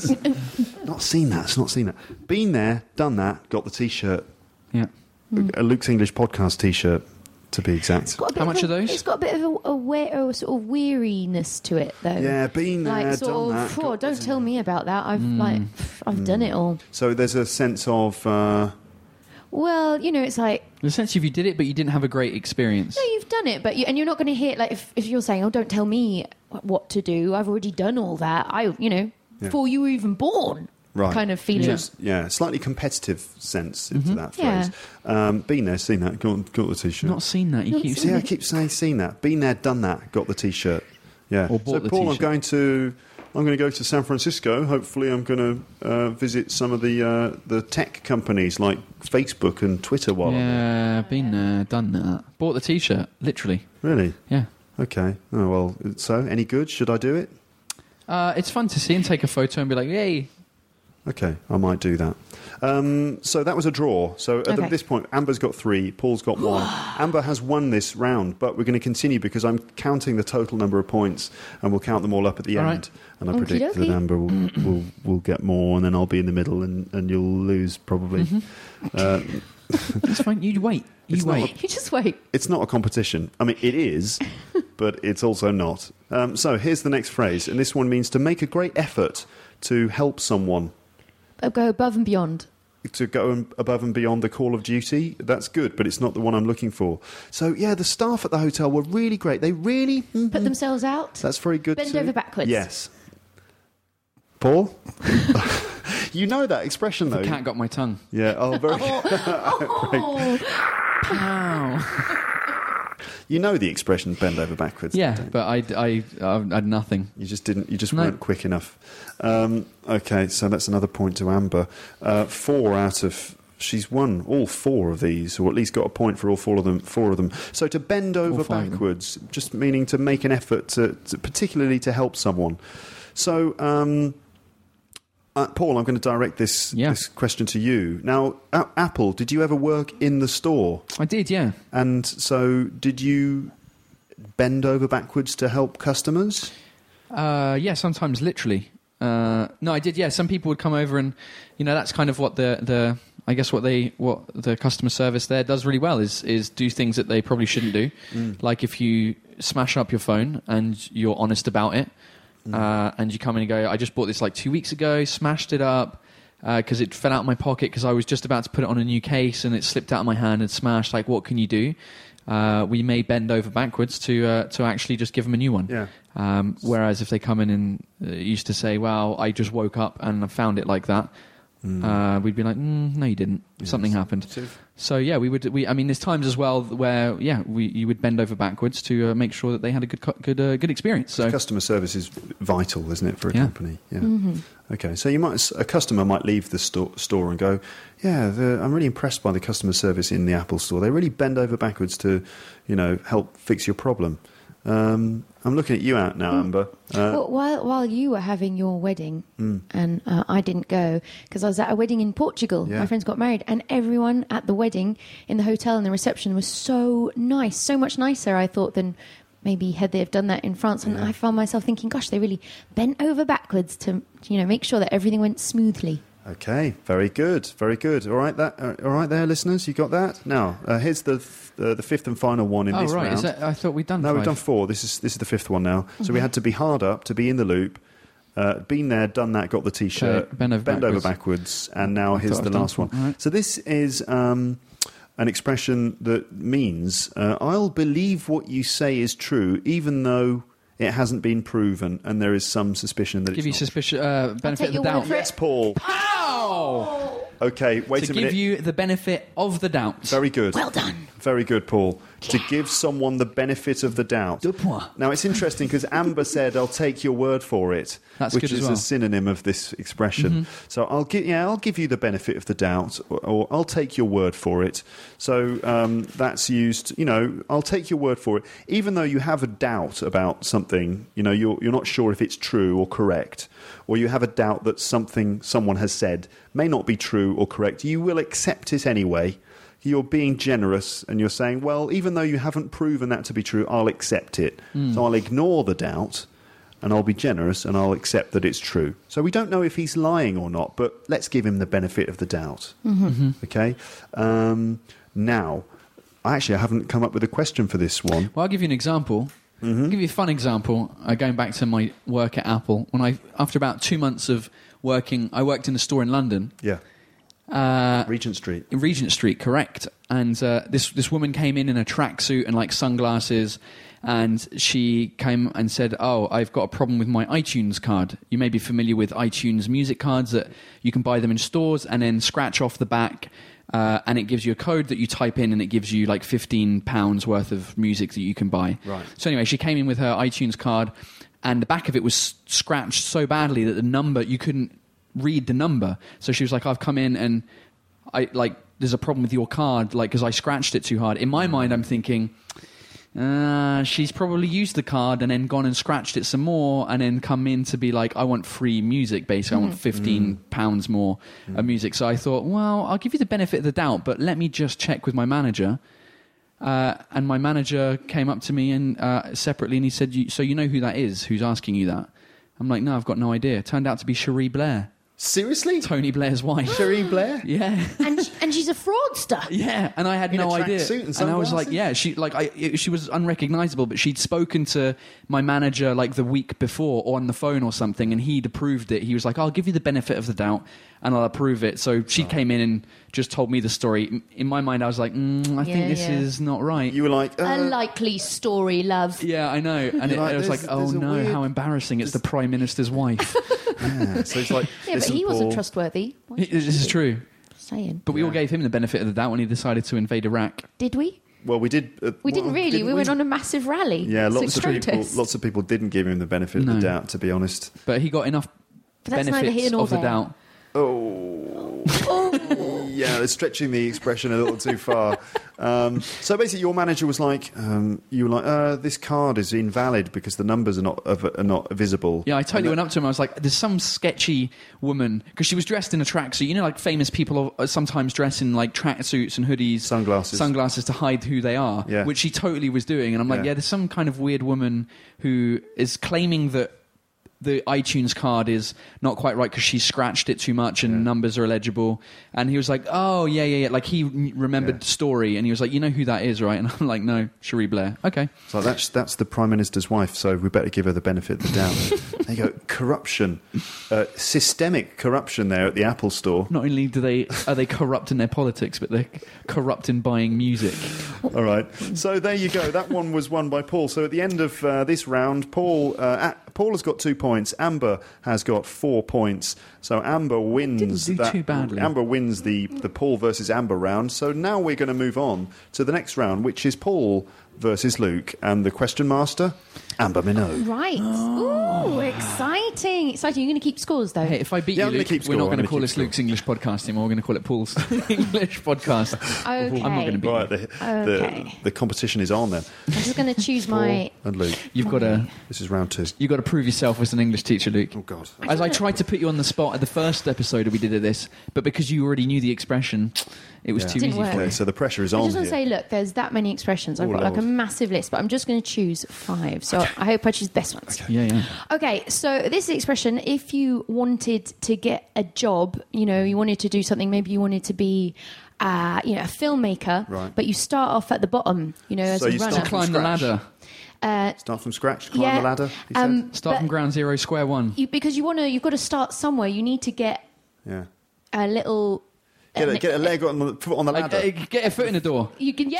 not seen that. It's not seen that. Been there, done that, got the T-shirt. Yeah. A Luke's English podcast T-shirt, to be exact. It's got a bit How of much are those? It's got a bit of a sort of weariness to it, though. Yeah, been there, like sort done of. that. got Don't the tell me about that. I've done it all. So there's a sense of Well, it's like, Essentially, if you did it, but you didn't have a great experience. no, you've done it, but you're not going to hear, like, if you're saying, oh, don't tell me what to do, I've already done all that, before you were even born, Right. kind of feeling. Slightly competitive sense into that Yeah. phrase. Been there, seen that, got the T-shirt. Not seen that. You keep See, I keep saying seen that. Been there, done that, got the T-shirt. Yeah. Or bought so, the Paul, T-shirt. I'm going to go to San Francisco. Hopefully, I'm going to visit some of the tech companies like Facebook and Twitter while I'm there. Yeah, been there, done that. Bought the T-shirt, literally. Really? Yeah. Okay. Oh, well, so, any good? Should I do it? It's fun to see and take a photo and be like, yay. Okay, I might do that. So that was a draw. So at this point, Amber's got 3, Paul's got 1. Amber has won this round, but we're going to continue because I'm counting the total number of points, and we'll count them all up at the All end. right. And I predict that Amber will get more, and then I'll be in the middle, and you'll lose probably. It's fine. You wait. It's You not wait. You just wait. It's not a competition. I mean, it is, but it's also not. So here's the next phrase, and this one means to make a great effort to help someone. Go above and beyond. To go above and beyond the call of duty, that's good, but it's not the one I'm looking for. So, yeah, the staff at the hotel were really great. They really... Put themselves out. That's very good. Bend too. over backwards. Yes. Paul? You know that expression, though. The cat got my tongue. Yeah, oh, very Ow. You know the expression bend over backwards. Yeah, don't you? but I had nothing. You just didn't. You just No. weren't quick enough. Okay, so that's another point to Amber. 4 out of. She's won all 4 of these, or at least got a point for all 4 of them. So to bend over 5 of them. backwards, just meaning to make an effort to particularly to help someone. So, Paul, I'm going to direct this question to you. Now, Apple, did you ever work in the store? I did, yeah. And so, did you bend over backwards to help customers? Yeah, sometimes literally. No, I did. Yeah, some people would come over, and that's kind of what the I guess what the customer service there does really well is do things that they probably shouldn't do. Like if you smash up your phone and you're honest about it, and you come in and go, I just bought this like 2 weeks ago, smashed it up because it fell out of my pocket because I was just about to put it on a new case and it slipped out of my hand and smashed. Like, what can you do? We may bend over backwards to actually just give them a new one. Yeah. Whereas if they come in and used to say, well, I just woke up and I found it like that, we'd be like, no, you didn't. Something happened. So yeah, I mean, there's times as well where you would bend over backwards to make sure that they had a good experience. So customer service is vital, isn't it, for a Yeah. company? Yeah. Okay, so a customer might leave the store and go, I'm really impressed by the customer service in the Apple store. They really bend over backwards to, help fix your problem. I'm looking at you out now, Amber. Well, while you were having your wedding, and I didn't go because I was at a wedding in Portugal. Yeah. My friends got married, and everyone at the wedding, in the hotel and the reception, was so nice, so much nicer, I thought, than maybe had they have done that in France. And I found myself thinking, gosh, they really bent over backwards to make sure that everything went smoothly. Okay, very good, very good. All right, all right there, listeners, you got that? Now, here's the 5th and final one in this round. Is that, I thought we'd done. No, 5. we've done 4. This is the 5th one now. So we had to be hard up to be in the loop. Been there, done that, got the T-shirt. Okay, bend over backwards. And now here's thought the I've done last one. 4. All right. So this is an expression that means I'll believe what you say is true, even though it hasn't been proven, and there is some suspicion that Give it's you not. suspicion, benefit take of the your word doubt. for it. Yes, Paul. Ow! Okay, wait To a minute. give you the benefit of the doubt. Very good. Well done. Very good, Paul. To give someone the benefit of the doubt. Deux points. Now, it's interesting because Amber said, I'll take your word for it, That's which good as is well. a synonym of this expression. So I'll give you the benefit of the doubt, or I'll take your word for it. So that's used, I'll take your word for it. Even though you have a doubt about something, you're not sure if it's true or correct, or you have a doubt that something someone has said may not be true or correct, you will accept it anyway. You're being generous and you're saying, well, even though you haven't proven that to be true, I'll accept it. So I'll ignore the doubt and I'll be generous and I'll accept that it's true. So we don't know if he's lying or not, but let's give him the benefit of the doubt. Okay? Now, I haven't come up with a question for this one. Well, I'll give you an example. I'll give you a fun example. Going back to my work at Apple, after about 2 months of working, I worked in a store in London. Yeah. Regent Street. In Regent Street, correct. And this woman came in a tracksuit and like sunglasses, and she came and said, "Oh, I've got a problem with my iTunes card. You may be familiar with iTunes music cards that you can buy them in stores and then scratch off the back, and it gives you a code that you type in, and it gives you like £15 worth of music that you can buy." Right. So anyway, she came in with her iTunes card, and the back of it was scratched so badly that the number, you couldn't read the number. So she was like, "I've come in and there's a problem with your card, like, because I scratched it too hard." In my mind, I'm thinking, she's probably used the card and then gone and scratched it some more and then come in to be like, "I want free music, basically. I want £15 more of music." So I thought, well, I'll give you the benefit of the doubt, but let me just check with my manager. And my manager came up to me and separately, and he said, "So you know who that is, who's asking you that?" I'm like, "No, I've got no idea." Turned out to be Cherie Blair. Seriously? Tony Blair's wife. Cherie Blair? Yeah. And she's a fraudster. Yeah, and I had In no a idea. tracksuit and I was like, yeah, she was unrecognizable, but she'd spoken to my manager like the week before or on the phone or something, and he'd approved it. He was like, "I'll give you the benefit of the doubt and I'll approve it." So she came in and just told me the story. In my mind, I was like, I think this is not right. You were like... A likely story, love. Yeah, I know. And Like, it was like, oh no, weird... how embarrassing. It's the Prime Minister's wife. Yeah, so it's like... Yeah, but he wasn't trustworthy. This is true. Saying. But we all gave him the benefit of the doubt when he decided to invade Iraq. Did we? Well, we did... We didn't really. We went on a massive rally. Yeah, lots protest. of people didn't give him the benefit of the doubt, to be honest. But he got enough But that's neither here benefits nor of the there. doubt. Yeah, they're stretching the expression a little too far. So basically, your manager was like, you were like, "This card is invalid because the numbers are not visible." Yeah, I totally went up to him. I was like, "There's some sketchy woman," because she was dressed in a tracksuit. You know, like famous people sometimes dress in like tracksuits and hoodies, sunglasses to hide who they are. Yeah. Which she totally was doing. And I'm like, there's some kind of weird woman who is claiming that the iTunes card is not quite right because she scratched it too much and numbers are illegible. And he was like, "Oh, yeah. Like, he remembered the story, and he was like, "You know who that is, right?" And I'm like, "No, Cherie Blair." Okay. So that's the Prime Minister's wife, so we better give her the benefit of the doubt. There you go. Corruption. Systemic corruption there at the Apple Store. Not only are they corrupt in their politics, but they're corrupt in buying music. All right. So there you go. That one was won by Paul. So at the end of this round, Paul has got 2 points. Amber has got 4 points. So Amber wins. Didn't do too badly. Amber wins the Paul versus Amber round. So now we're going to move on to the next round, which is Paul versus Luke, and the question master, Amber Minogue. Right. Ooh, exciting. Exciting. You're going to keep scores, though? Hey, if I beat Yeah, you, I'm gonna Luke, keep we're score. not I'm going to gonna call keep this score. Luke's English podcast anymore. We're going to call it Paul's English podcast. Okay. I'm not going to beat you. Right, Okay. the competition is on then. I'm just going to choose my... And Luke. You've got to This is round 2. prove yourself as an English teacher, Luke. Oh, God. As I tried to put you on the spot at the first episode we did of this, but because you already knew the expression, it was too Didn't easy work. for Okay, you. so the pressure is I on just want here. to say, look, there's that many expressions. I've Oh, got like a Lord. massive list, but I'm just going to choose 5. So I hope I choose the best ones. Yeah. Okay, so this expression, if you wanted to get a job, you wanted to do something, maybe you wanted to be, a filmmaker, Right. but you start off at the bottom, as So a you runner. start from Climb the scratch. ladder. Start from scratch, climb the ladder, he said. Start from ground zero, square one. Because you've got to start somewhere. You need to get Yeah. a little... Get a leg on the foot on the ladder. Get a foot in the door. You can... Yay!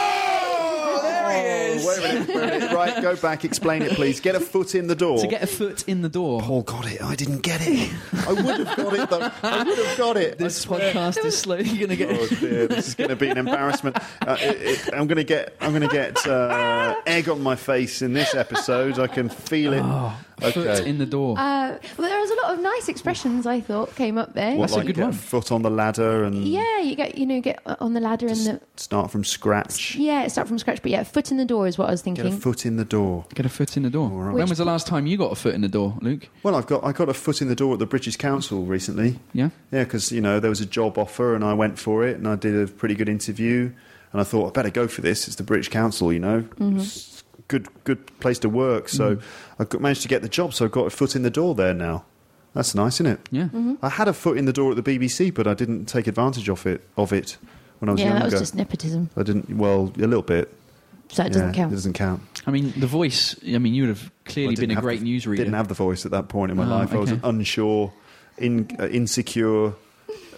Wait a minute. Right, go back. Explain it, please. Get a foot in the door. To get a foot in the door. Paul got it. I didn't get it. I would have got it, though. I would have got it. This podcast is slowly going to get... Oh dear, this is going to be an embarrassment. I'm going to get egg on my face in this episode. I can feel it. Foot in the door. Well, there was a lot of nice expressions, I thought, came up there. What, That's a like good get one. A foot on the ladder and Yeah, you get on the ladder and the... start from scratch. Yeah, start from scratch. But yeah, foot in the door is what I was Get a thinking. foot in the door. Get a foot in the door. right. When was the last time you got a foot in the door, Luke? Well, I got a foot in the door at the British Council recently. Yeah? Yeah, because there was a job offer and I went for it and I did a pretty good interview and I thought I better go for this. It's the British Council, It's a good place to work. So I managed to get the job. So I've got a foot in the door there now. That's nice, isn't it? Yeah. I had a foot in the door at the BBC, but I didn't take advantage of it when I was Yeah, younger. that was just nepotism. I didn't. Well, a little bit. So it doesn't Yeah, count. It doesn't count. I mean, the voice, you would have clearly been a great newsreader. Didn't have the voice at that point in my Oh, life. I was okay. unsure, insecure,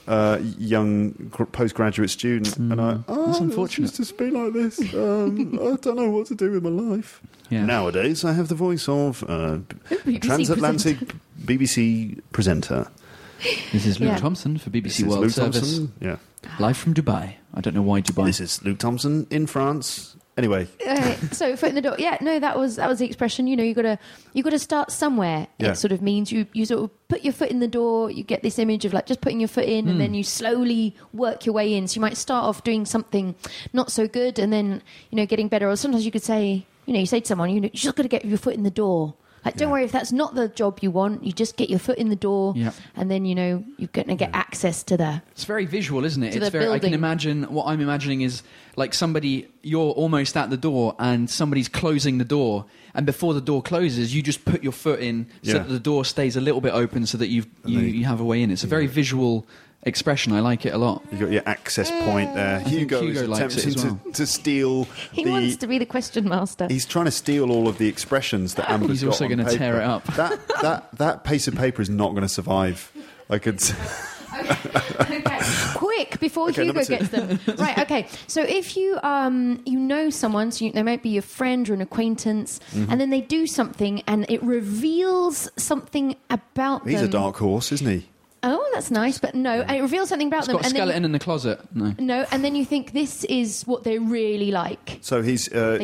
young postgraduate student, and That's unfortunate. It used to be like this. I don't know what to do with my life. Yeah. Nowadays, I have the voice of BBC transatlantic BBC presenter. This is Luke Yeah. Thompson for BBC This is World Luke Service, Thompson. Yeah. live from Dubai. I don't know why Dubai. This is Luke Thompson in France. Anyway, So foot in the door. Yeah, no, that was the expression. You know, you gotta start somewhere. Yeah. It sort of means you sort of put your foot in the door. You get this image of like just putting your foot in, and then you slowly work your way in. So you might start off doing something not so good, and then getting better. Or sometimes you could say, you say to someone, you just got to get your foot in the door. Like, don't worry if that's not the job you want. You just get your foot in the door, Yeah. and then you're going to get access to the. It's very visual, isn't it? To It's the very. I can building. imagine what I'm imagining is like you're almost at the door, and somebody's closing the door, and before the door closes, you just put your foot in so Yeah. that the door stays a little bit open, so that you have a way in. It's a very visual expression. I like it a lot. you got your access point there. think Hugo Hugo is likes it attempting as well. to steal He wants to be the question master. He's trying to steal all of the expressions that Amber's He's got also on gonna paper. tear it up. That piece of paper is not going to survive. I could. Okay. Quick, before Okay, Hugo number two. gets them. Right, okay. So if you know someone, so they might be a friend or an acquaintance, Mm-hmm. and then they do something and it reveals something about He's them. a dark horse, isn't he? Oh, that's nice, but no, it reveals something about It's them. got a and skeleton in the closet. No. no, and then you think this is what they're really like. So he saw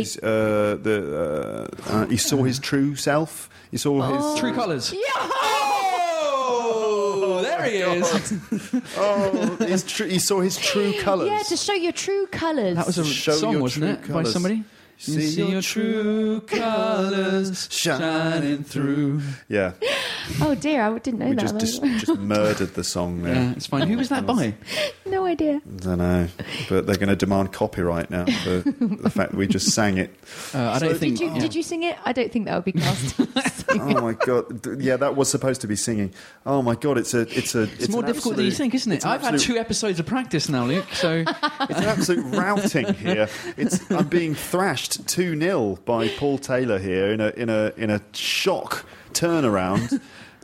his true self. He saw his True colours. Yeah! Oh, there he is. he saw his true colours. Yeah, to show your true colours. That was a Show song, your wasn't true it, by colours. somebody? See your true colours shining through. Yeah, Oh dear, I didn't know we that. just murdered the song there. Yeah, it's fine. Who was that by? No idea. I don't know, but they're going to demand copyright now for the fact that we just sang it. I don't think. Did you sing it? I don't think that would be classed. Oh my god! Yeah, that was supposed to be singing. Oh my god! It's It's more difficult than you think, isn't it? it's an I've had absolute- 2 episodes of practice now, Luke. So It's an absolute routing here. I'm being thrashed 2-0 by Paul Taylor here in a shock turnaround.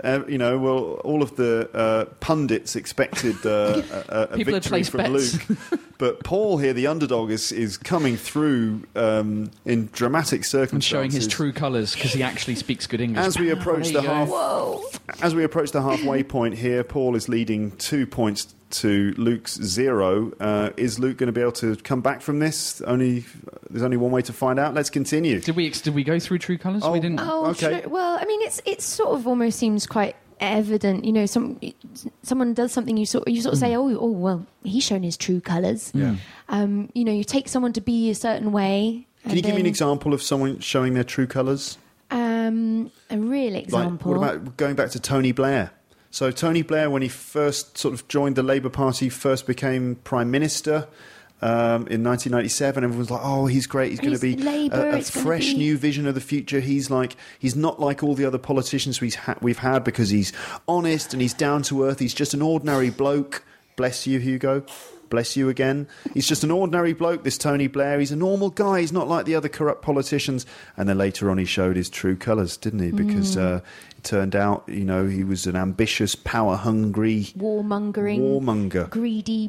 Well, all of the pundits expected a People had victory placed from bets. Luke, but Paul here, the underdog, is coming through in dramatic circumstances. and showing his true colours because he actually speaks good English. As we approach There the you go. half, as we approach the halfway point here, Paul is leading 2 points to Luke's 0. Is Luke going to be able to come back from this? There's only one way to find out. Let's continue. Did we go through true colours? Oh, We didn't. Oh, Okay. sure. Well, I mean, it's sort of almost seems quite evident. Someone does something, you sort of say, oh, well, he's shown his true colours. Yeah. You take someone to be a certain way. Can you give me an example of someone showing their true colours? A real Like, example. what about going back to Tony Blair? So Tony Blair, when he first sort of joined the Labour Party, first became Prime Minister in 1997, everyone was like, oh, he's great, he's going to be Labour, a it's gonna fresh be- new vision of the future. He's not like all the other politicians we've had because he's honest and he's down to earth. He's just an ordinary bloke. Bless you, Hugo. Bless you again. He's just an ordinary bloke, this Tony Blair. He's a normal guy. He's not like the other corrupt politicians. And then later on he showed his true colours, didn't he? Because it turned out, he was an ambitious, power-hungry warmongering, greedy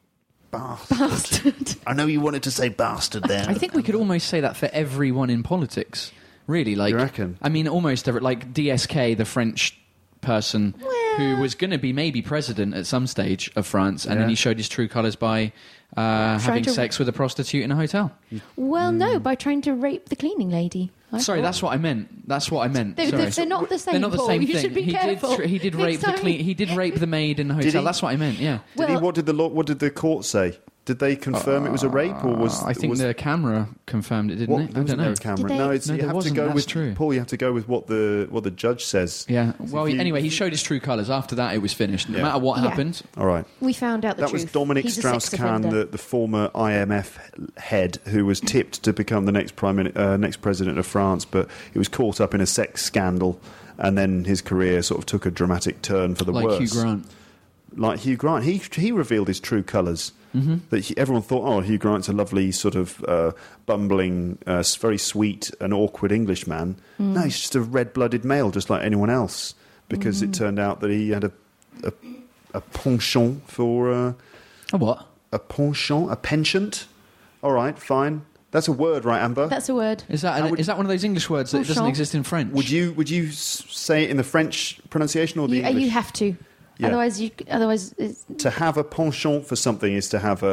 bastard. I know you wanted to say bastard there. I think we could almost say that for everyone in politics. Really, like You reckon? I mean, almost every, like DSK, the French person who was going to be maybe president at some stage of France, and then Yeah. he showed his true colours by having to- sex with a prostitute in a hotel. Well, no, by trying to rape the cleaning lady. I Sorry, thought. that's what I meant. That's what I meant. They're Sorry. not the same. They're not the Paul. same You thing. should be careful. He did Next rape the time. He did rape the maid in the hotel. he? That's what I meant. Yeah. Well- What did the court say? Did they confirm it was a rape, or was I think was, the camera confirmed it, didn't what, it? I don't wasn't know. there a camera? Did they- No, No, you there have to wasn't, go that's with true. Paul. You have to go with what the judge says. Yeah. Well, if you- anyway, he showed his true colours. After that, it was finished. No Yeah. matter what Yeah. happened. All right. We found out the That truth. was Dominic He's a sex Strauss-Kahn, offender. the former IMF head, who was tipped to become the next next president of France, but he was caught up in a sex scandal, and then his career sort of took a dramatic turn for the Like worse. Hugh Grant. Like Hugh Grant, he revealed his true colours. That everyone thought, oh, Hugh Grant's a lovely sort of bumbling, very sweet and awkward Englishman. No, he's just a red-blooded male, just like anyone else. Because it turned out that he had a a penchant for A what? a penchant, a penchant. All right, fine. That's a word, right, Amber? That's a word. Is that one of those English words that doesn't Penchant. exist in French? Would you say it in the French pronunciation or the English? You have to. Yeah. Otherwise, it's, To have a penchant for something is to have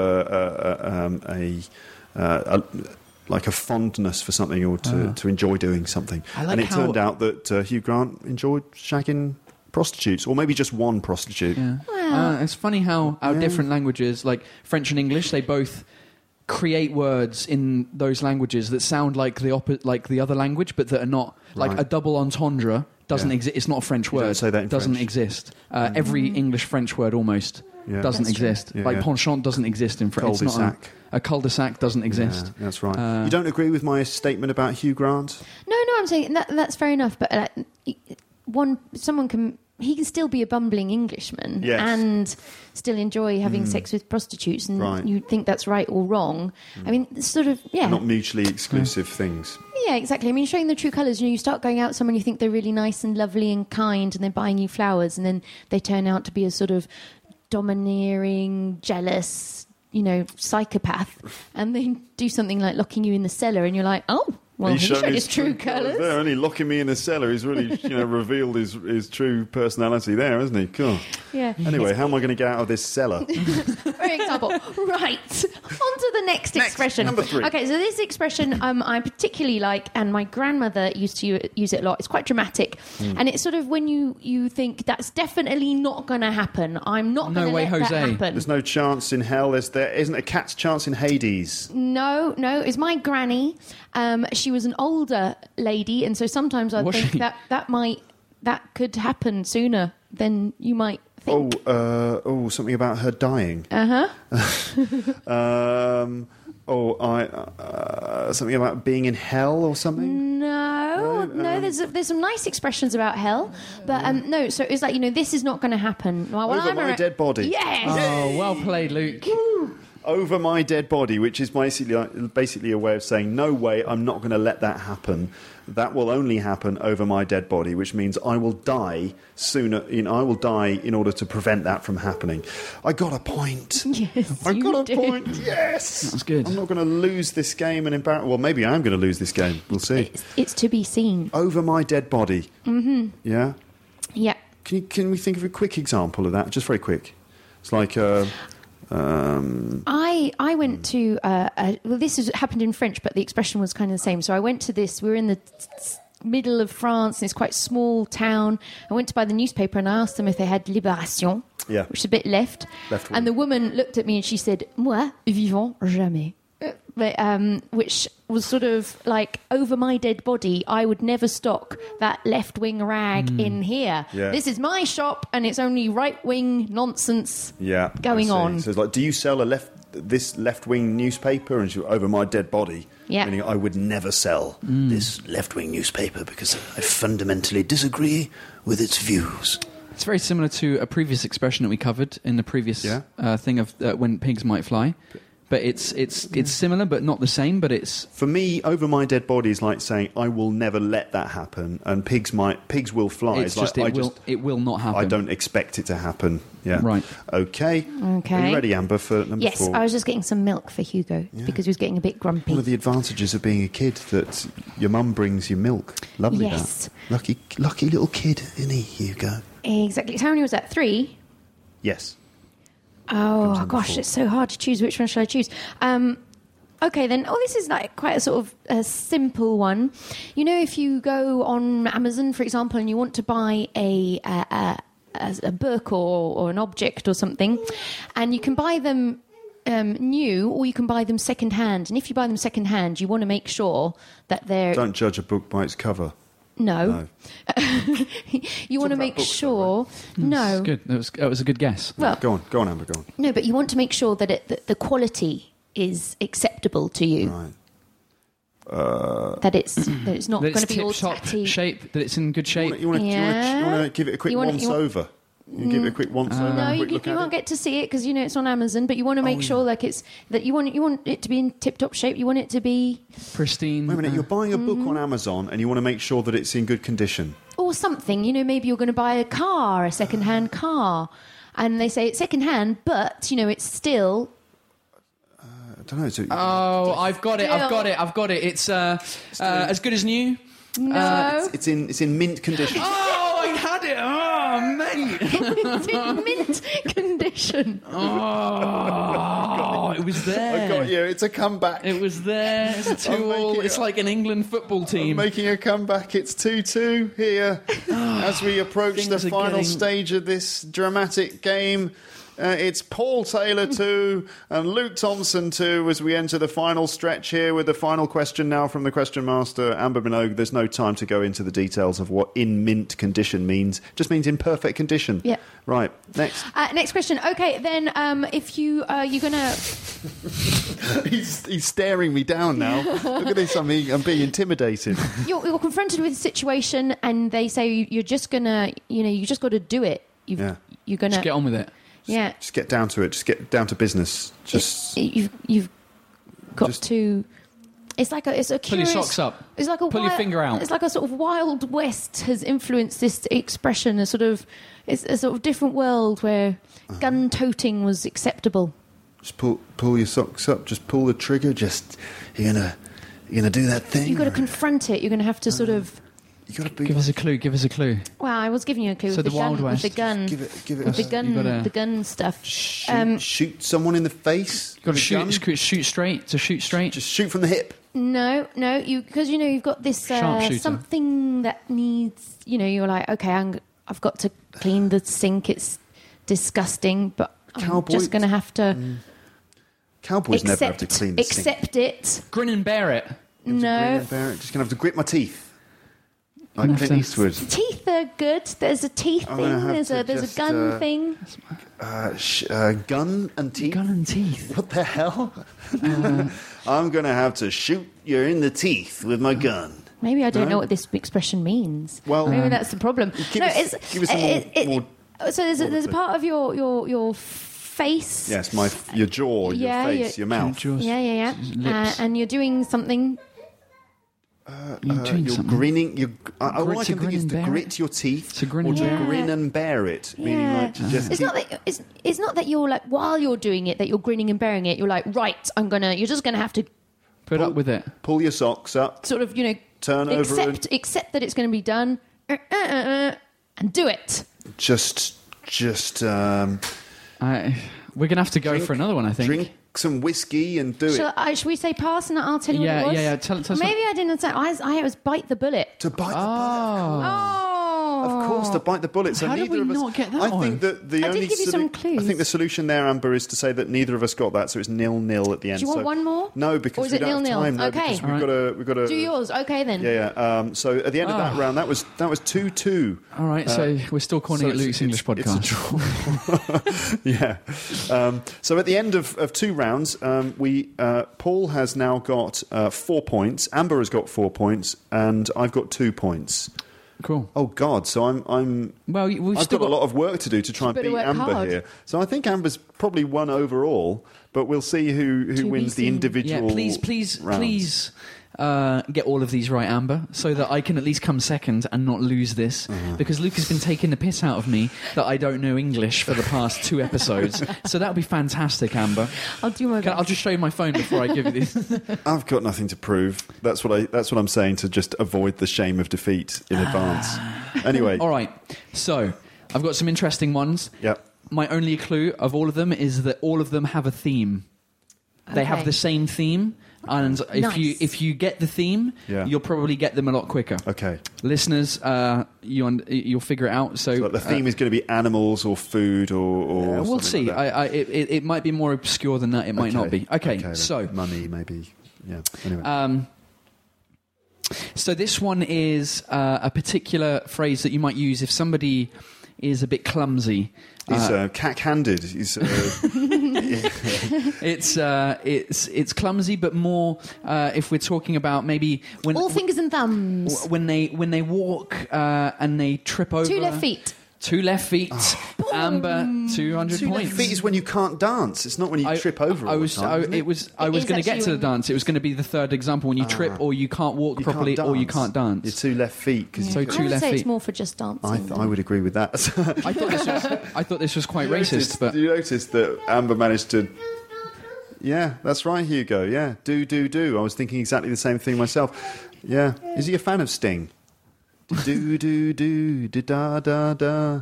like a fondness for something, or to enjoy doing something. I like and it how- turned out that Hugh Grant enjoyed shagging prostitutes, or maybe just one prostitute. Yeah. It's funny how our different languages, like French and English, they both create words in those languages that sound like the other language, but that are not. Like Right. a double entendre doesn't Yeah. exist. It's not a French You word. don't say that in doesn't French. exist. Every English-French word almost Yeah. doesn't That's true. exist. Yeah, like yeah. penchant doesn't exist in French. Cul-de-sac. A cul-de-sac doesn't exist. Yeah, that's right. You don't agree with my statement about Hugh Grant? no, I'm saying that's fair enough. But he can still be a bumbling Englishman Yes. and still enjoy having sex with prostitutes, and Right. you think that's right or wrong. I mean, it's sort of They're not mutually exclusive things. Yeah, exactly. I mean, showing the true colours. You start going out with someone you think they're really nice and lovely and kind, and they're buying you flowers, and then they turn out to be a sort of domineering, jealous, psychopath, and they do something like locking you in the cellar, and you're like, oh, well, he showed his true colours. There, only locking me in the cellar. He's really, revealed his true personality there, hasn't he? Cool. Yeah. Anyway, how am I going to get out of this cellar? For example, right. On to the next expression. number 3. Okay, so this expression I particularly like, and my grandmother used to use it a lot. It's quite dramatic, and it's sort of when you think that's definitely not going to happen. I'm not No going to way, let that Jose. happen. There's no chance in hell. There isn't a cat's chance in Hades. No, it's my granny. She was an older lady, and so sometimes I Was think she? that could happen sooner than you might think. Something about her dying. Something about being in hell or something. No. There's some nice expressions about hell, but no. So it's like this is not going to happen. Well, Over my dead body. Yes. Oh, well played, Luke. Over my dead body, which is basically a way of saying, no way, I'm not going to let that happen. That will only happen over my dead body, which means I will die sooner. I will die in order to prevent that from happening. I got a point. Yes, I you got a did. point. Yes, That's good. I'm not going to lose this game and embarrass. Well, maybe I am going to lose this game. We'll see. It's to be seen. Over my dead body. Mm-hmm. Yeah. Yeah. Can we think of a quick example of that? Just very quick. It's like. I went to this happened in French, but the expression was kind of the same. So I went to this. We were in the middle of France, and it's quite a small town. I went to buy the newspaper, and I asked them if they had Libération, Yeah. which is a bit left. Left wing. And the woman looked at me and she said, "Moi, vivant jamais." But, which was sort of like, over my dead body, I would never stock that left-wing rag in here. Yeah. This is my shop, and it's only right-wing nonsense Yeah, going I see. on. So it's like, do you sell this left-wing newspaper? And she, over my dead body. Yeah. Meaning I would never sell this left-wing newspaper because I fundamentally disagree with its views. It's very similar to a previous expression that we covered in the previous thing of when pigs might fly. But it's similar, but not the same. But it's For me, over my dead body is like saying I will never let that happen, and pigs will fly. it's just it will not happen. I don't expect it to happen. Yeah. Right. Okay. Okay. Are you ready, Amber, for number Yes, 4? I was just getting some milk for Hugo because he was getting a bit grumpy. One of the advantages of being a kid that your mum brings you milk. Lovely Yes. that. Lucky little kid, isn't he, Hugo? Exactly. So how many was that? 3? Yes. Oh, on gosh, before. it's so hard to choose. Which one should I choose? Okay, then. Oh, this is like quite a sort of a simple one. If you go on Amazon, for example, and you want to buy a book or an object or something, and you can buy them new, or you can buy them second hand. And if you buy them second hand, you want to make sure that they're Don't judge a book by its cover. no. You want to about make books, sure. No. It's good. That was a good guess. Well, Go on, Amber, go on. no, but you want to make sure that the quality is acceptable to you. Right. That it's not That going it's to be all tip-top tatty. shape. That it's in good shape. You want to Yeah. give it a quick You wanna- once you want- over? You give it a quick once over. No, a you quick look at won't it? get to see it because it's on Amazon. But you want to make sure that you want it to be in tip-top shape. You want it to be Pristine. Wait a minute, you're buying a book Mm-hmm. on Amazon and you want to make sure that it's in good condition. or something. Maybe you're going to buy a car, a second-hand car. and they say it's second-hand, but it's still. I don't know. Oh, I've got it. It's as good as new. No, It's in mint condition. Oh, I had it. Oh, mate. it's in mint condition. Oh, it was there. I got you. It's a comeback. It was there. It's a I'm 2-all. making It's like an England football team. Making a comeback. It's 2-2 here as we approach the Things are final getting- stage of this dramatic game. It's Paul Taylor 2 and Luke Thompson 2 as we enter the final stretch here with the final question now from the question master, Amber Minogue. There's no time to go into the details of what in mint condition means. It just means in perfect condition. Yeah. Right, next. Next question. Okay, then if you're going to... He's staring me down now. Look at this, I'm being intimidated. You're confronted with a situation and they say you're just going to, you just got to do it. You're going Just get on with it. Yeah. Just get down to it. Just get down to business. Just You've got to... It's a Pull your curious... socks up. It's like a Pull your finger out. It's like a sort of Wild West has influenced this expression. It's a sort of different world where gun toting was acceptable. Just pull your socks up. Just pull the trigger. Just you're gonna do that thing. You've got to confront it. You're going to have to sort of... You got to be. Give us a clue. Well, I was giving you a clue So with the Wild West. with the gun. Give it. With the gun, You gotta- the gun stuff. Shoot someone in the face. Got to with a gun. shoot straight. To shoot straight. Just shoot from the hip. No, because you've got this Sharpshooter. something that needs. You're like, okay, I've got to clean the sink. It's disgusting, but I'm Cowboy- just going to have to Cowboys never have to clean the sink. accept it. Grin and bear it. No, Just gonna have to grit my teeth. Gonna Like have Clint to- Eastwood. teeth are good. There's a teeth I'm gonna thing. have to There's just, a gun thing. Gun and teeth. Gun and teeth. What the hell? I'm gonna have to shoot you in the teeth with my gun. Maybe I don't No? know what this expression means. Well, maybe that's the problem. give us some more So there's a part of your face. Yes, your jaw, Yeah, your face, your mouth. Jaws. Yeah. Lips. And you're doing something. You're doing You're something. grinning. All I To can think grin is and to bear grit it? your teeth, To grin or and to bear it? grin and bear it. Meaning Yeah. like to just It's not that you're like while you're doing it that you're grinning and bearing it. You're like, right, you're just gonna have to Put up with it. pull your socks up. sort of Turn over accept that it's going to be done and do it. Just We're gonna have to go for another one. I think. drink some whiskey and do it. Should we say pass and I'll tell you what it was? Yeah. Tell us. Maybe I didn't understand. I was bite the bullet. To bite the bullet. Oh, Of course, to bite the bullet. So How did neither we of us. not get that I one? think that the I only did give you some clues. I think the solution there, Amber, is to say that neither of us got that, so it's 0-0 at the end. Do you want So- one more? No, because Or is we it don't have 0-0? time. No, Okay. because All right. we've got to do yours. Okay then. Yeah. So at the end of that round, that was 2-2. All right. So we're still calling So it Luke's English podcast. It's a draw. Yeah. So at the end of 2 rounds, Paul has now got 4 points. Amber has got 4 points, and I've got 2 points. Cool. Oh God! So I'm. Well, we've I've still got a lot of work to do to try and Better beat work Amber hard. here. So I think Amber's probably won overall, but we'll see who be wins the seen. individual. Yeah, please rounds. get all of these right, Amber, so that I can at least come second and not lose this. Because Luke has been taking the piss out of me that I don't know English for the past 2 episodes. So that would be fantastic, Amber. I'll do my best. I'll just show you my phone before I give you this. I've got nothing to prove. That's what I'm saying, to just avoid the shame of defeat in advance. Anyway, All right. So I've got some interesting ones. yeah. My only clue of all of them is that all of them have a theme. They have Okay. the same theme. And Nice. if you get the theme, Yeah. you'll probably get them a lot quicker. Okay. Listeners, you'll figure it out. So So the theme is going to be animals or food or we'll something see. like that. It might be more obscure than that. It might not be. Okay, then. so money maybe. Yeah. Anyway. so this one is a particular phrase that you might use if somebody is a bit clumsy. He's cack-handed. He's It's clumsy, but more if we're talking about maybe when All fingers and thumbs. when they walk and they trip over. 2 left feet. 2 left feet. Amber, 200 2 points. left feet is when you can't dance. It's not when you trip over I all was the time, isn't it? I was is going to get actually to the when- dance. It was going to be the third example when you trip or you can't walk You properly can't or you dance. can't dance. Your 2 left feet. Cause So you I 2 would left say feet. it's more for just dancing. I would agree with that. I thought this was quite racist, but You noticed that Amber managed to... Yeah, that's right, Hugo. Yeah, do. I was thinking exactly the same thing myself. Yeah. Is he a fan of Sting? Do, da, da, da.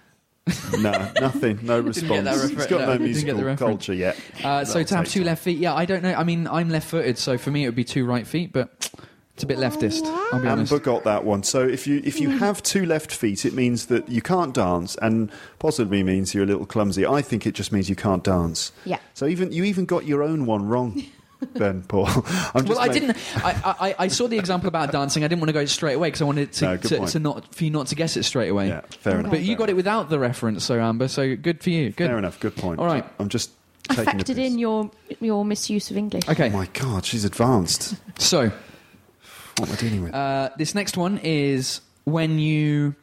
No, nothing. No response. that He's got no didn't get the musical reference. culture yet. so to have 2 left feet, yeah, I don't know. I mean, I'm left-footed, so for me it would be 2 right feet, but it's a bit leftist. I'll be honest. Amber got that one. So if you have 2 left feet, it means that you can't dance, and possibly means you're a little clumsy. I think it just means you can't dance. Yeah. So you even got your own one wrong. Then, Paul. Well, I didn't. I saw the example about dancing. I didn't want to go straight away because I wanted No, good point. for you not to guess it straight away. Yeah, fair enough. But you got it without the reference, so Amber. So good for you. Good. Fair enough. Good point. All right. I'm just I taking the factored piss. in your misuse of English. Okay. Oh my God, she's advanced. So What am I dealing with? this next one is when you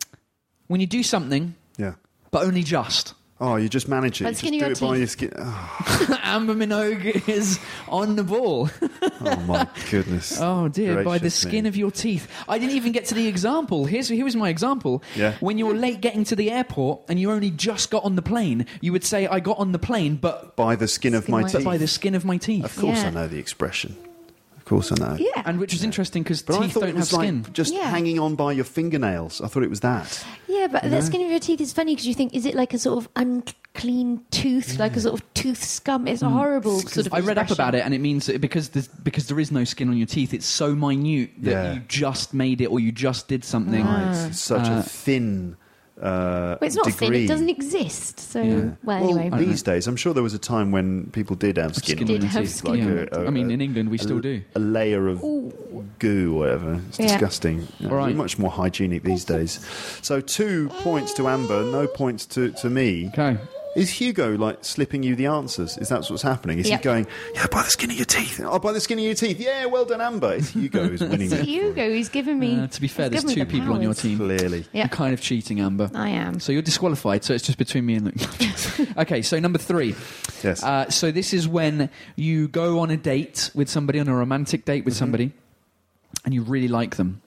do something, Yeah. but only just. Oh, you just manage it. By You the skin just of do your it by teeth. your skin. Oh, Amber Minogue is on the ball. oh my goodness. Oh dear, by the Gracious skin me. of your teeth. I didn't even get to the example. Here was my example. Yeah. When you're late getting to the airport and you only just got on the plane, you would say, I got on the plane, but By the skin of my Skin of my teeth. by the skin of my teeth. Of course Yeah. I know the expression. Of course I know. Yeah. And which is interesting because But I teeth thought don't it have was skin. like just Yeah. hanging on by your fingernails. I thought it was that. Yeah, but the skin of your teeth is funny because you think, is it like a sort of unclean tooth, like a sort of tooth scum? It's a horrible sort of I read up expression. about it, and it means that because there is no skin on your teeth, it's so minute that Yeah. you just made it or you just did something. Right. It's such a thin But it's not degree. thin, it doesn't exist. So, Yeah. well, anyway. these days, I'm sure there was a time when people did have skin. Skin Did on your have teeth. skin Yeah. on I mean, in England, we still do. A layer of goo or whatever. It's Yeah. disgusting. All right. Much more hygienic these days. So 2 points to Amber, no points to me. Okay. Is Hugo like slipping you the answers? Is that what's happening? Is Yep. he going, yeah, by the skin of your teeth? Oh, by the skin of your teeth. Yeah, well done, Amber. It's Hugo who's winning It's it. Hugo, he's given me. To be fair, he's there's given me 2 the people on your powers. team. Clearly. Yeah. You're kind of cheating, Amber. I am. So you're disqualified, so it's just between me and Luke. Okay, so number 3. Yes. So this is when you go on a date with somebody, on a romantic date with somebody, and you really like them.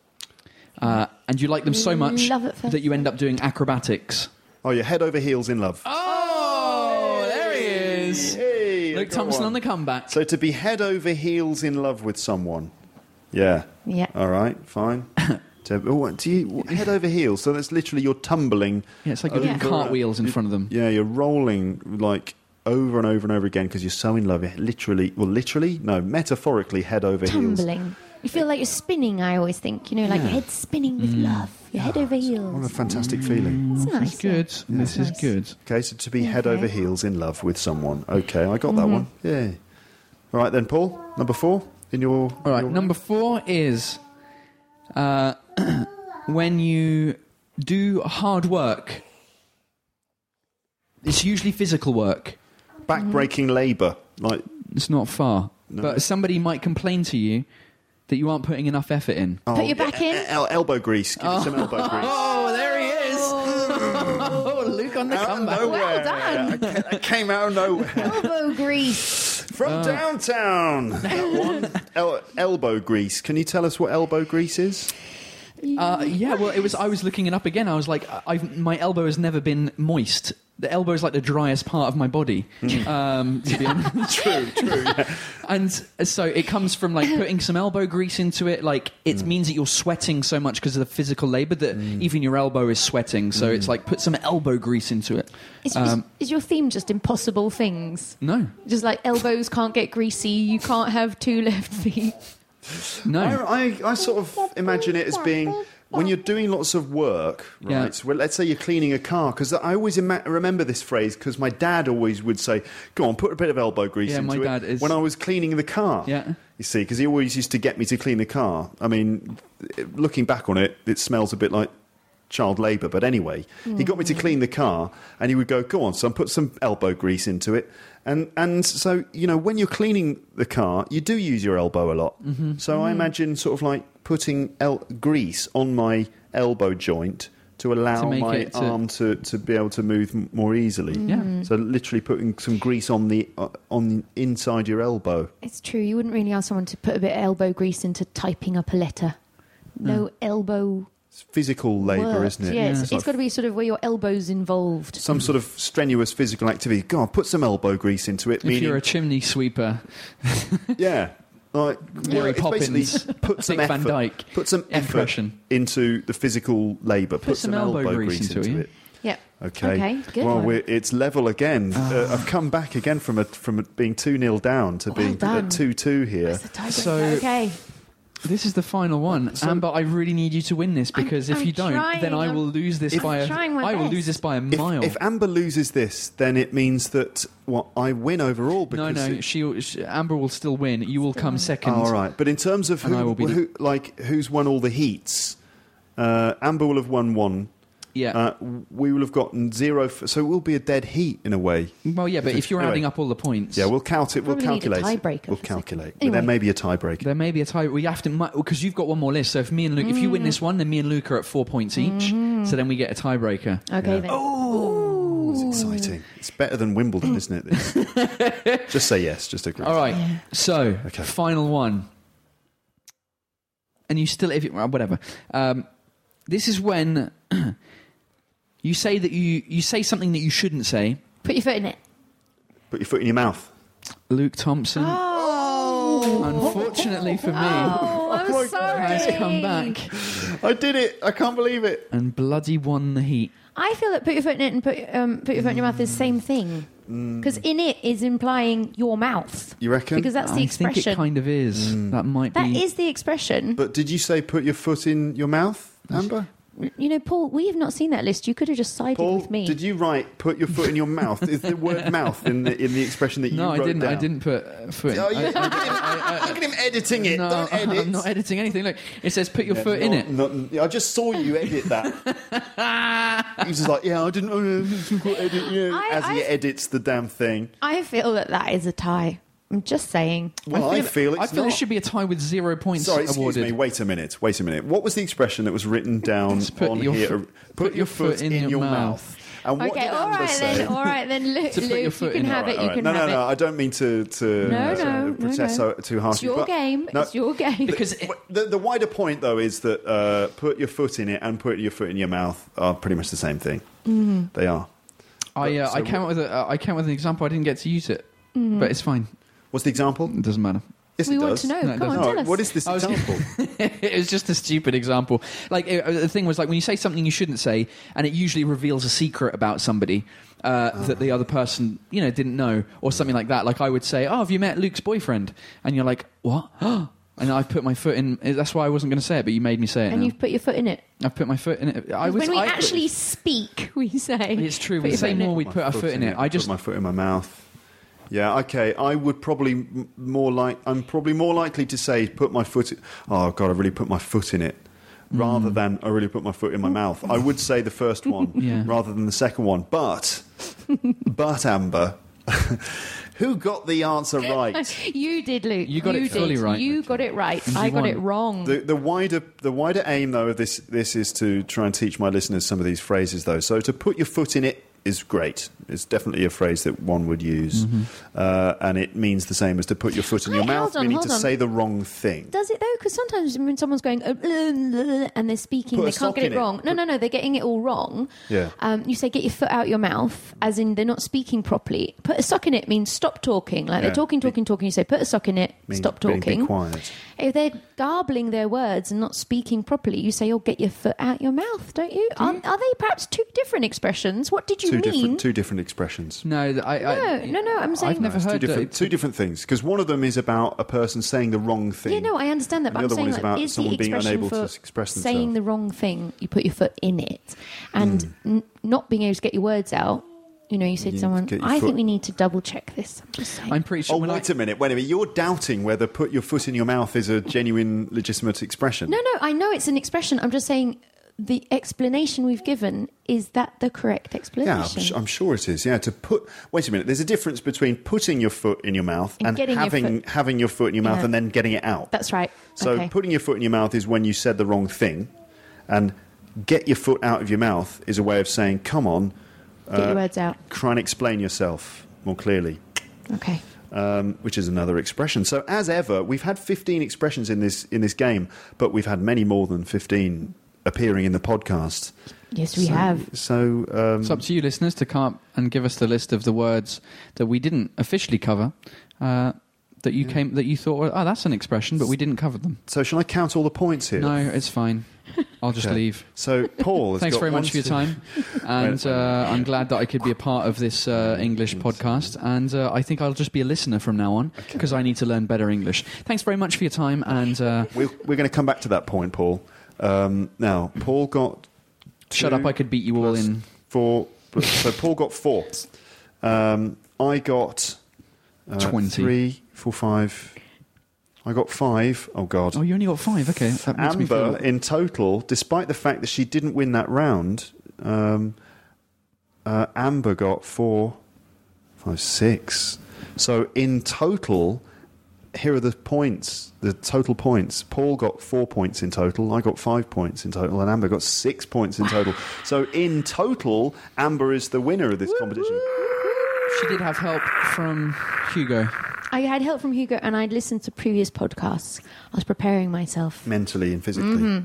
And you like them so much Love at first that you end up doing acrobatics. Oh, you're head over heels in love. Oh, there he is. Hey, I Luke got Thompson one. on the comeback. So to be head over heels in love with someone. Yeah. Yeah. All right, fine. Do you head over heels? So that's literally you're tumbling. Yeah, it's like you're doing over- cartwheels in front of them. Yeah, you're rolling like over and over and over again because you're so in love. Metaphorically head over heels. Tumbling. You feel like you're spinning, I always think. You know, like your head's spinning with love. You're head over What a heels. fantastic feeling. It's nice. This is good. Yeah. This is Nice. good. Okay, so to be head Okay. over heels in love with someone. Okay, I got Mm-hmm. that one. Yeah. All right then, Paul. Number 4 in your. All right, your- number 4 is when you do hard work. It's usually physical work. back-breaking labour. Like It's not far. But somebody might complain to you that you aren't putting enough effort in. Put your back in. elbow grease. Give me some elbow grease. Oh, there he is. Oh, Luke on the Out of comeback. nowhere. Well done. I came out of nowhere. Elbow grease. From downtown. That one. Elbow grease. Can you tell us what elbow grease is? Yeah, well, I was looking it up again. I was like, my elbow has never been moist. The elbow is like the driest part of my body. To be honest. True. Yeah. And so it comes from like putting some elbow grease into it. Like it means that you're sweating so much because of the physical labour that even your elbow is sweating. So it's like put some elbow grease into it. Is your theme just impossible things? No, Just like elbows can't get greasy, you can't have 2 left feet. no. I sort of imagine it as being when you're doing lots of work, right? Yeah. So let's say you're cleaning a car, because I always remember this phrase because my dad always would say, "Go on, put a bit of elbow grease Yeah, into my it." dad is- When I was cleaning the car, Yeah. you see, because he always used to get me to clean the car. I mean, looking back on it, it smells a bit like child labour, but anyway, he got me to clean the car, and he would go, "Go on, son, put some elbow grease into it." And so, you know, when you're cleaning the car, you do use your elbow a lot. So I imagine sort of like putting grease on my elbow joint to allow To make my it to- arm to be able to move more easily. Yeah. So literally putting some grease on the inside your elbow. It's true. You wouldn't really ask someone to put a bit of elbow grease into typing up a letter. No elbow. It's physical labour, work. isn't it? Yeah, It's it's got to be sort of where your elbow's involved. some sort of strenuous physical activity. Go on, put some elbow grease into it. If you're a chimney sweeper, yeah. Like, Mary it's basically Poppins, put some Dick Van effort, Dyke put some effort impression. into the physical labour. Put some elbow grease into it, yeah. it. Yeah. Okay. Good well, one. it's level again. I've come back again from it being 2-0 down to being done. at 2-2 here. That's the tiebreaker. So- Okay. this is the final one. Amber, I really need you to win this because if I'm you don't, trying. then I will lose this I'm by trying my I will best. lose this by a mile. If Amber loses this, then it means that I win overall. Because Amber will still win. You will come second. all right. But in terms of And I will be who's won all the heats, Amber will have won one. Yeah. We will have gotten 0. So it will be a dead heat in a way. Well, yeah, but if you're Anyway. adding up all the points, Yeah, we'll count it. We'll Probably need a calculate. tiebreaker We'll for a second. calculate. But Anyway. there may be a tiebreaker. there may be a tie. We have to because you've got one more list. So if me and Luke, if you win this one, then me and Luke are at 4 points each. So then we get a tiebreaker. Okay then. It's exciting. It's better than Wimbledon, isn't it? This? Just say yes. Just agree. All right. So Okay. final one, and you still whatever. This is when you say that you say something that you shouldn't say. Put your foot in it. Put your foot in your mouth. Luke Thompson, unfortunately for me, Oh, I'm sorry. has come back I did it. I can't believe it. and bloody won the heat. I feel that put your foot in it and put your foot in your mouth is the same thing. Because in it is implying your mouth. You reckon? Because that's the I expression. think it kind of is. That might That be. is the expression. But did you say put your foot in your mouth, Amber? You know, Paul, we have not seen that list. You could have just sided Paul, with me. did you write put your foot in your mouth? Is the word mouth in the expression that you No, wrote I didn't. down? I didn't put foot. Oh, look at him editing it. No, Don't edit. I'm not editing anything. Look, it says put your Yeah, foot in it. I just saw you edit that. He was just like, yeah, I didn't edit, yeah, as he edits the damn thing. I feel that is a tie. I'm just saying. Well, I feel it's I feel not. it should be a tie with 0 points Sorry, excuse awarded. me. Wait a minute. What was the expression that was written down Just put on your here? foot- Put your foot in your mouth. And what Okay, did all Amber right say? then. All right then, Luke. To put your Luke, foot you can in it. have it. All You right. can No, have it. I don't mean to protest no. too harshly. It's your but- game. No, It's your game. Because the wider point, though, is that put your foot in it and put your foot in your mouth are pretty much the same thing. They are. I came up with an example. I didn't get to use it, but it's fine. What's the example? It doesn't matter. Yes, We it want does. to know. No, it Come on, doesn't. tell All right, us. what is this I was- example? It was just a stupid example. Like the thing was like when you say something you shouldn't say, and it usually reveals a secret about somebody that the other person didn't know, or something like that. Like I would say, "Oh, have you met Luke's boyfriend?" And you're like, "What?" And I've put my foot in. That's why I wasn't going to say it, but you made me say it. And now. you've put your foot in it. I've put my foot in it. When we actually speak, we say. It's true. put We your say foot in more. it. We put our foot in it. I just put my foot in my mouth. Yeah, okay. I would probably I'm probably more likely to say put my foot. Oh God, I really put my foot in it, rather than I really put my foot in my mouth. I would say the first one Yeah. rather than the second one. But Amber, who got the answer right? You did, Luke. You got it fully did. right. You got it right. And I you got won. it wrong. The wider aim though of this is to try and teach my listeners some of these phrases though. So to put your foot in it is great. It's definitely a phrase that one would use, and it means the same as to put your foot in your mouth, meaning hold to on. say the wrong thing. Does it though? Because sometimes when someone's going and they're speaking, Put a they can't sock get in it it. wrong. No, they're getting it all wrong. Yeah. You say get your foot out your mouth, as in they're not speaking properly. Put a sock in it means stop talking. Like Yeah. they're talking. You say put a sock in it, Means stop be talking. quiet. If they're garbling their words and not speaking properly, you say, "Oh, get your foot out your mouth," don't you? Are they perhaps two different expressions? What did you mean? Two different expressions. no. No, I'm saying I've never It's heard two different things. Because one of them is about a person saying the wrong thing. Yeah, no, I understand that, but The I'm other saying one is about is someone the being expression unable for to express saying themselves. the wrong thing, you put your foot in it, and not being able to get your words out. You say to You someone, get your "I foot- think we need to double check this." I'm just saying. I'm pretty sure. Oh, when wait a minute. You're doubting whether put your foot in your mouth is a genuine, legitimate expression. No, I know it's an expression. I'm just saying the explanation we've given, is that the correct Yeah, explanation? I'm sure it is. Yeah, wait a minute. There's a difference between putting your foot in your mouth And and getting your having your foot in your mouth Yeah. and then getting it out. That's right. So Okay. putting your foot in your mouth is when you said the wrong thing, and get your foot out of your mouth is a way of saying, come on, Get your words out. try and explain yourself more clearly. Okay. Which is another expression. So as ever, we've had 15 expressions in this game, but we've had many more than 15 appearing in the podcast. Yes, we have. So It's up to you, listeners, to come up and give us the list of the words that we didn't officially cover. That you thought, oh, that's an expression, but we didn't cover them. So shall I count all the points here? No, it's fine. I'll just leave. So Paul has Thanks got very much for your time, and I'm glad that I could be a part of this English podcast, and I think I'll just be a listener from now on, because I need to learn better English. Thanks very much for your time, and We're going to come back to that point, Paul. Now, Paul got... shut up, I could beat you all in... 4. So Paul got 4. I got... 20. 3, 4, 5... I got 5. Oh, God. Oh, you only got 5, okay. That makes me feel... Amber, in total, despite the fact that she didn't win that round, Amber got 4, 5, 6. So in total, here are the points, the total points. Paul got 4 points in total, I got 5 points in total, and Amber got 6 points in total. So in total, Amber is the winner of this competition. She did have help from Hugo. I had help from Hugo, and I'd listened to previous podcasts. I was preparing myself. Mentally and physically.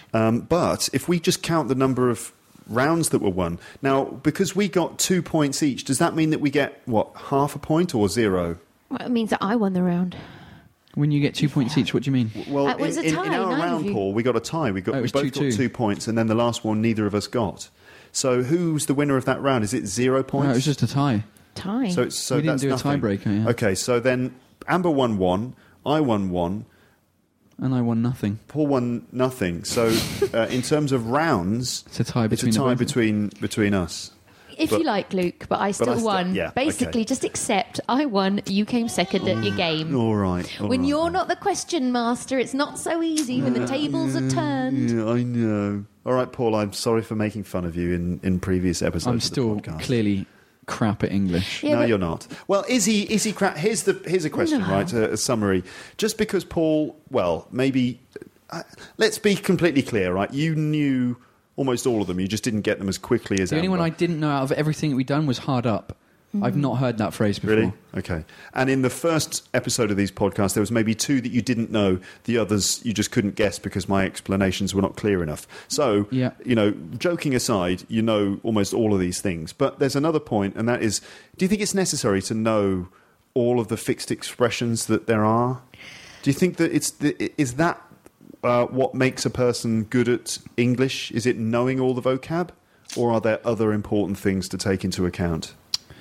But if we just count the number of rounds that were won, now, because we got 2 points each, does that mean that we get, what, half a point or 0? Well, it means that I won the round. When you get 2 points each, what do you mean? Well, It was a in tie, our none of round, you. Paul, we got a tie. We it both was got 2-2. 2 points, and then the last one neither of us got. So who's the winner of that round? Is it 0 points? No, it was just a tie. Tie. So We didn't that's do a nothing. tiebreaker, yeah. Okay, so then Amber won 1, I won 1, And I won nothing. Paul won nothing. So in terms of rounds, It's a tie it's between a tie the both of them. between us. if but- you like, Luke, but I still won. yeah, Basically, okay. just accept I won, you came second at your game. All right. all When right. you're not the question master, it's not so easy when the tables are turned. Yeah, I know. All right, Paul, I'm sorry for making fun of you in previous episodes I'm of the still podcast. clearly crap at English. Yeah, No, but- you're not. Well, is he crap? Here's a question, No. right? A summary. Just because Paul, well, maybe let's be completely clear, right? You knew almost all of them. You just didn't get them as quickly as The only one Amber. I didn't know out of everything that we'd done was Hard Up. I've not heard that phrase before. Really? Okay. And in the first episode of these podcasts, there was maybe 2 that you didn't know. The others you just couldn't guess because my explanations were not clear enough. So, Yeah. joking aside, you know almost all of these things. But there's another point, and that is, do you think it's necessary to know all of the fixed expressions that there are? Do you think that is that what makes a person good at English? Is it knowing all the vocab? Or are there other important things to take into account?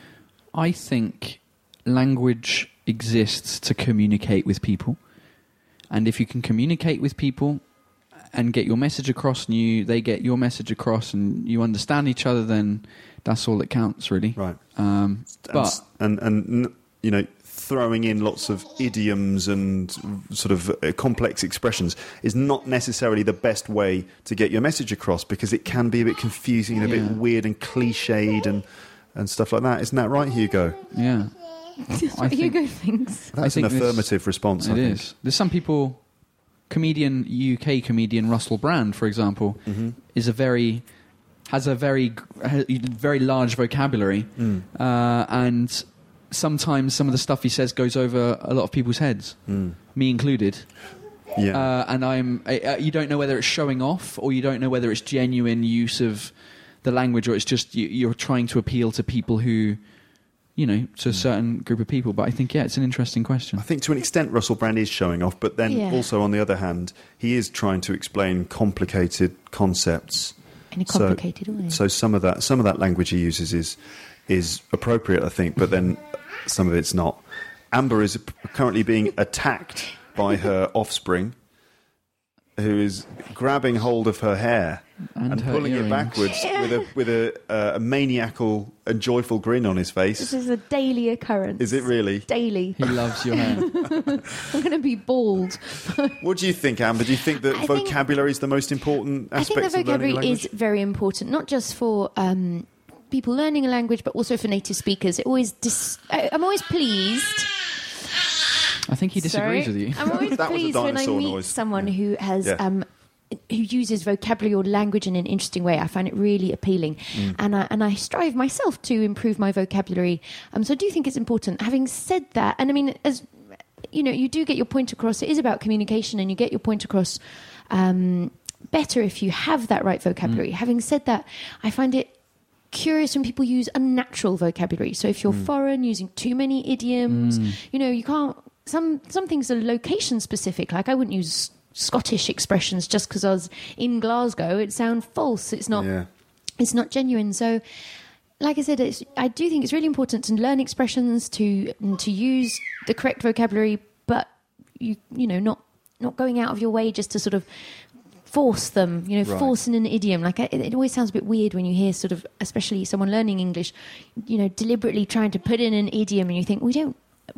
I think language exists to communicate with people. And if you can communicate with people and get your message across and they get your message across and you understand each other, then that's all that counts, really. Right. But and throwing in lots of idioms and sort of complex expressions is not necessarily the best way to get your message across, because it can be a bit confusing and a bit Yeah. weird and cliched and stuff like that. Isn't that right, Hugo? yeah. That's I what think- Hugo thinks. That's an think this- affirmative response, I It think. is. There's some people, UK comedian Russell Brand, for example, has a very large vocabulary, and sometimes some of the stuff he says goes over a lot of people's heads, me included. Yeah. And you don't know whether it's showing off or you don't know whether it's genuine use of the language, or it's just you're trying to appeal to people who, to a certain group of people. But I think, it's an interesting question. I think to an extent Russell Brand is showing off, but then Yeah. also on the other hand, he is trying to explain complicated concepts. In a complicated way. So some of that language he uses is appropriate, I think, but then some of it's not. Amber is currently being attacked by her offspring, who is grabbing hold of her hair and her pulling it earrings. backwards with a maniacal and joyful grin on his This face. is a daily occurrence. Is it really? Daily. He loves your hair. I'm going to be bald. What do you think, Amber? Do you think that I think- vocabulary is the most important I think aspect the of learning a vocabulary language? is very important, not just for people learning a language, but also for native speakers. I'm always pleased. I think he disagrees Sorry. with you. I'm always That was a pleased when I dinosaur meet noise. someone who has Yeah. who uses vocabulary or language in an interesting way. I find it really appealing, and I strive myself to improve my vocabulary. So I do think it's important. Having said that, and I mean, as you know, you do get your point across. It is about communication, and you get your point across better if you have that right vocabulary. Having said that, I find it curious when people use unnatural vocabulary. So if you're foreign, using too many idioms, you know, you can't. Some things are location specific. Like I wouldn't use Scottish expressions just because I was in Glasgow. It sounds false. It's not. Yeah. It's not genuine. So, like I said, I do think it's really important to learn expressions, to use the correct vocabulary, but you know, not going out of your way just to sort of force them. You know, Right. forcing an idiom. Like it always sounds a bit weird when you hear sort of, especially someone learning English, you know, deliberately trying to put in an idiom, and you think we do.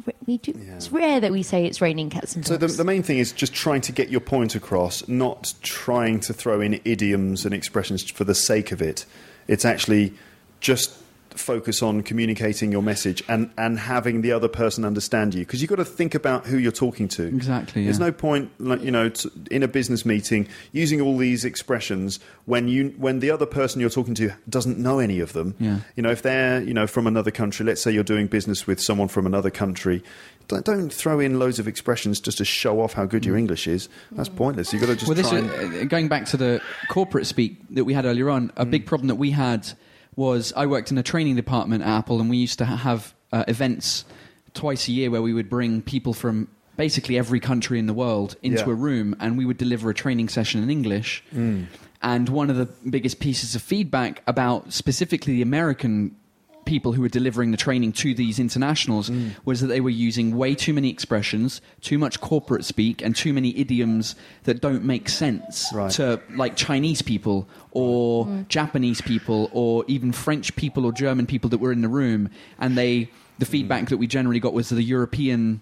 It's rare that we say it's raining cats and So dogs. the main thing is just trying to get your point across, not trying to throw in idioms and expressions for the sake of it. It's actually just focus on communicating your message and having the other person understand you, because you've got to think about who you're talking to. Exactly, There's yeah. no point, like, you know, in a business meeting using all these expressions when the other person you're talking to doesn't know any of them. Yeah. You know, if they're, you know, from another country, let's say you're doing business with someone from another country, don't throw in loads of expressions just to show off how good your English is. That's pointless. You've got to just Well, this try is, going back to the corporate speak that we had earlier on, a big problem that we had was I worked in a training department at Apple, and we used to have events twice a year where we would bring people from basically every country in the world into Yeah. a room, and we would deliver a training session in English. And one of the biggest pieces of feedback about specifically the American people who were delivering the training to these internationals was that they were using way too many expressions, too much corporate speak, and too many idioms that don't make sense Right. to like Chinese people or Japanese people or even French people or German people that were in the room. And the feedback that we generally got was that the European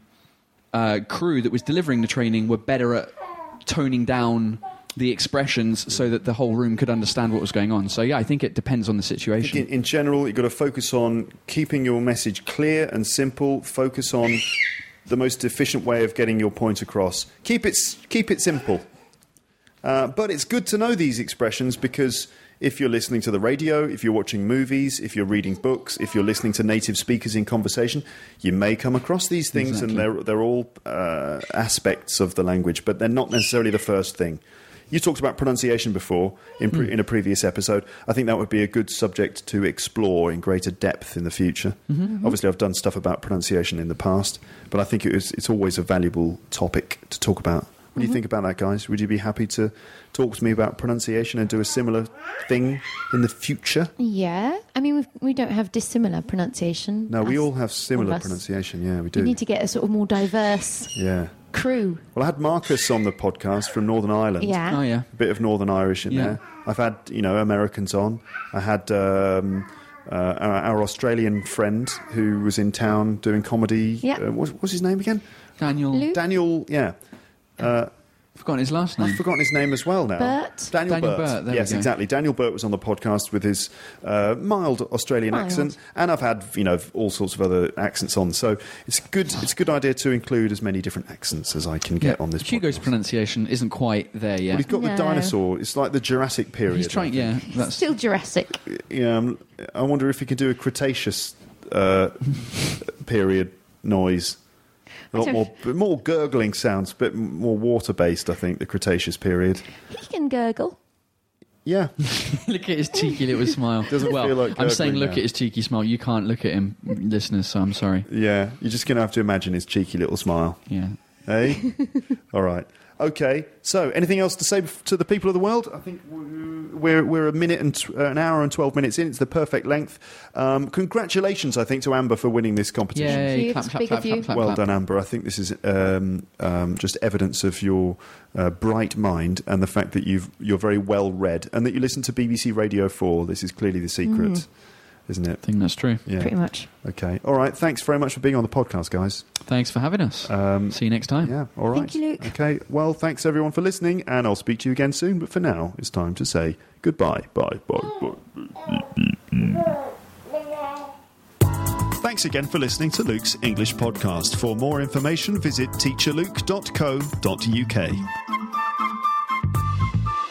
crew that was delivering the training were better at toning down the expressions so that the whole room could understand what was going on. So yeah, I think it depends on the situation. in general, you've got to focus on keeping your message clear and simple. Focus on the most efficient way of getting your point across. Keep it simple. But it's good to know these expressions, because if you're listening to the radio, if you're watching movies, if you're reading books, if you're listening to native speakers in conversation, you may come across these things, Exactly. and they're all aspects of the language, but they're not necessarily the first thing. You talked about pronunciation before in a previous episode. I think that would be a good subject to explore in greater depth in the future. Obviously, I've done stuff about pronunciation in the past, but I think it's always a valuable topic to talk about. What do you think about that, guys? Would you be happy to talk to me about pronunciation and do a similar thing in the future? Yeah, I mean we don't have dissimilar pronunciation. No, we Us- all have similar all of us. pronunciation. Yeah, we do. We need to get a sort of more diverse Yeah. crew. Well, I had Marcus on the podcast from Northern Ireland. Yeah. Oh yeah. A bit of Northern Irish in Yeah. there. I've had, Americans on. I had our Australian friend who was in town doing comedy. Yeah. What's his name again? Daniel, Luke? Daniel, yeah. I've forgotten his last name. I've forgotten his name as well now. Burt? Daniel Daniel Burt. Burt, there we Yes, go. exactly. Daniel Burt was on the podcast with his mild Australian Mild. accent, and I've had all sorts of other accents on. So it's a good idea to include as many different accents as I can get on this. Hugo's podcast. pronunciation isn't quite there Well, yet. he's got the No. dinosaur. It's like the Jurassic period. He's trying, I think. yeah. That's Still Jurassic. Yeah, I wonder if he could do a Cretaceous period noise. A lot more gurgling sounds, a bit more water-based, I think, the Cretaceous period. He can gurgle. Yeah. look at his cheeky little smile. Doesn't well, feel like I'm saying gurgling look now. at his cheeky smile. You can't look at him, listeners. So I'm sorry. Yeah, you're just going to have to imagine his cheeky little smile. Yeah. Hey? All right. Okay, so anything else to say to the people of the world? I think we're a minute and an hour and 12 minutes in. It's the perfect length. Congratulations, I think, to Amber for winning this competition. Thank Yay! you. Clap, It's clap, big clap, of you. clap, clap, Well clap. done, Amber. I think this is just evidence of your bright mind and the fact that you're very well read and that you listen to BBC Radio 4. This is clearly the secret, isn't it? I think that's true. Yeah. Pretty much. Okay. All right. Thanks very much for being on the podcast, guys. Thanks for having us. See you next time. Yeah. All right. Thank you, Luke. Okay. Well, thanks everyone for listening, and I'll speak to you again soon. But for now, it's time to say goodbye. Bye. Bye. Bye. Thanks again for listening to Luke's English podcast. For more information, visit teacherluke.co.uk.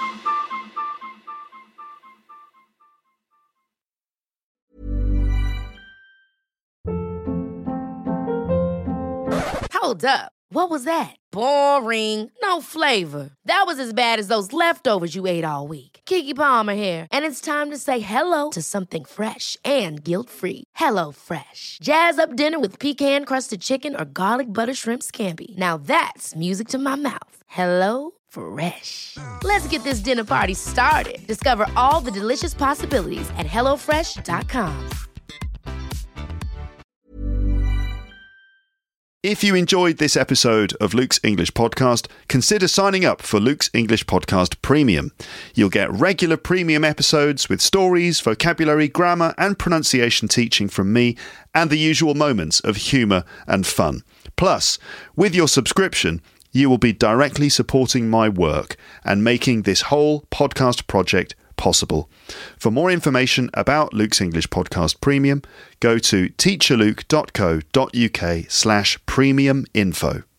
Hold up. What was that? Boring. No flavor. That was as bad as those leftovers you ate all week. Keke Palmer here, and it's time to say hello to something fresh and guilt-free. Hello Fresh. Jazz up dinner with pecan-crusted chicken or garlic butter shrimp scampi. Now that's music to my mouth. Hello Fresh. Let's get this dinner party started. Discover all the delicious possibilities at HelloFresh.com. If you enjoyed this episode of Luke's English Podcast, consider signing up for Luke's English Podcast Premium. You'll get regular premium episodes with stories, vocabulary, grammar and pronunciation teaching from me and the usual moments of humour and fun. Plus, with your subscription, you will be directly supporting my work and making this whole podcast project possible. For more information about Luke's English Podcast Premium, go to teacherluke.co.uk/premium info.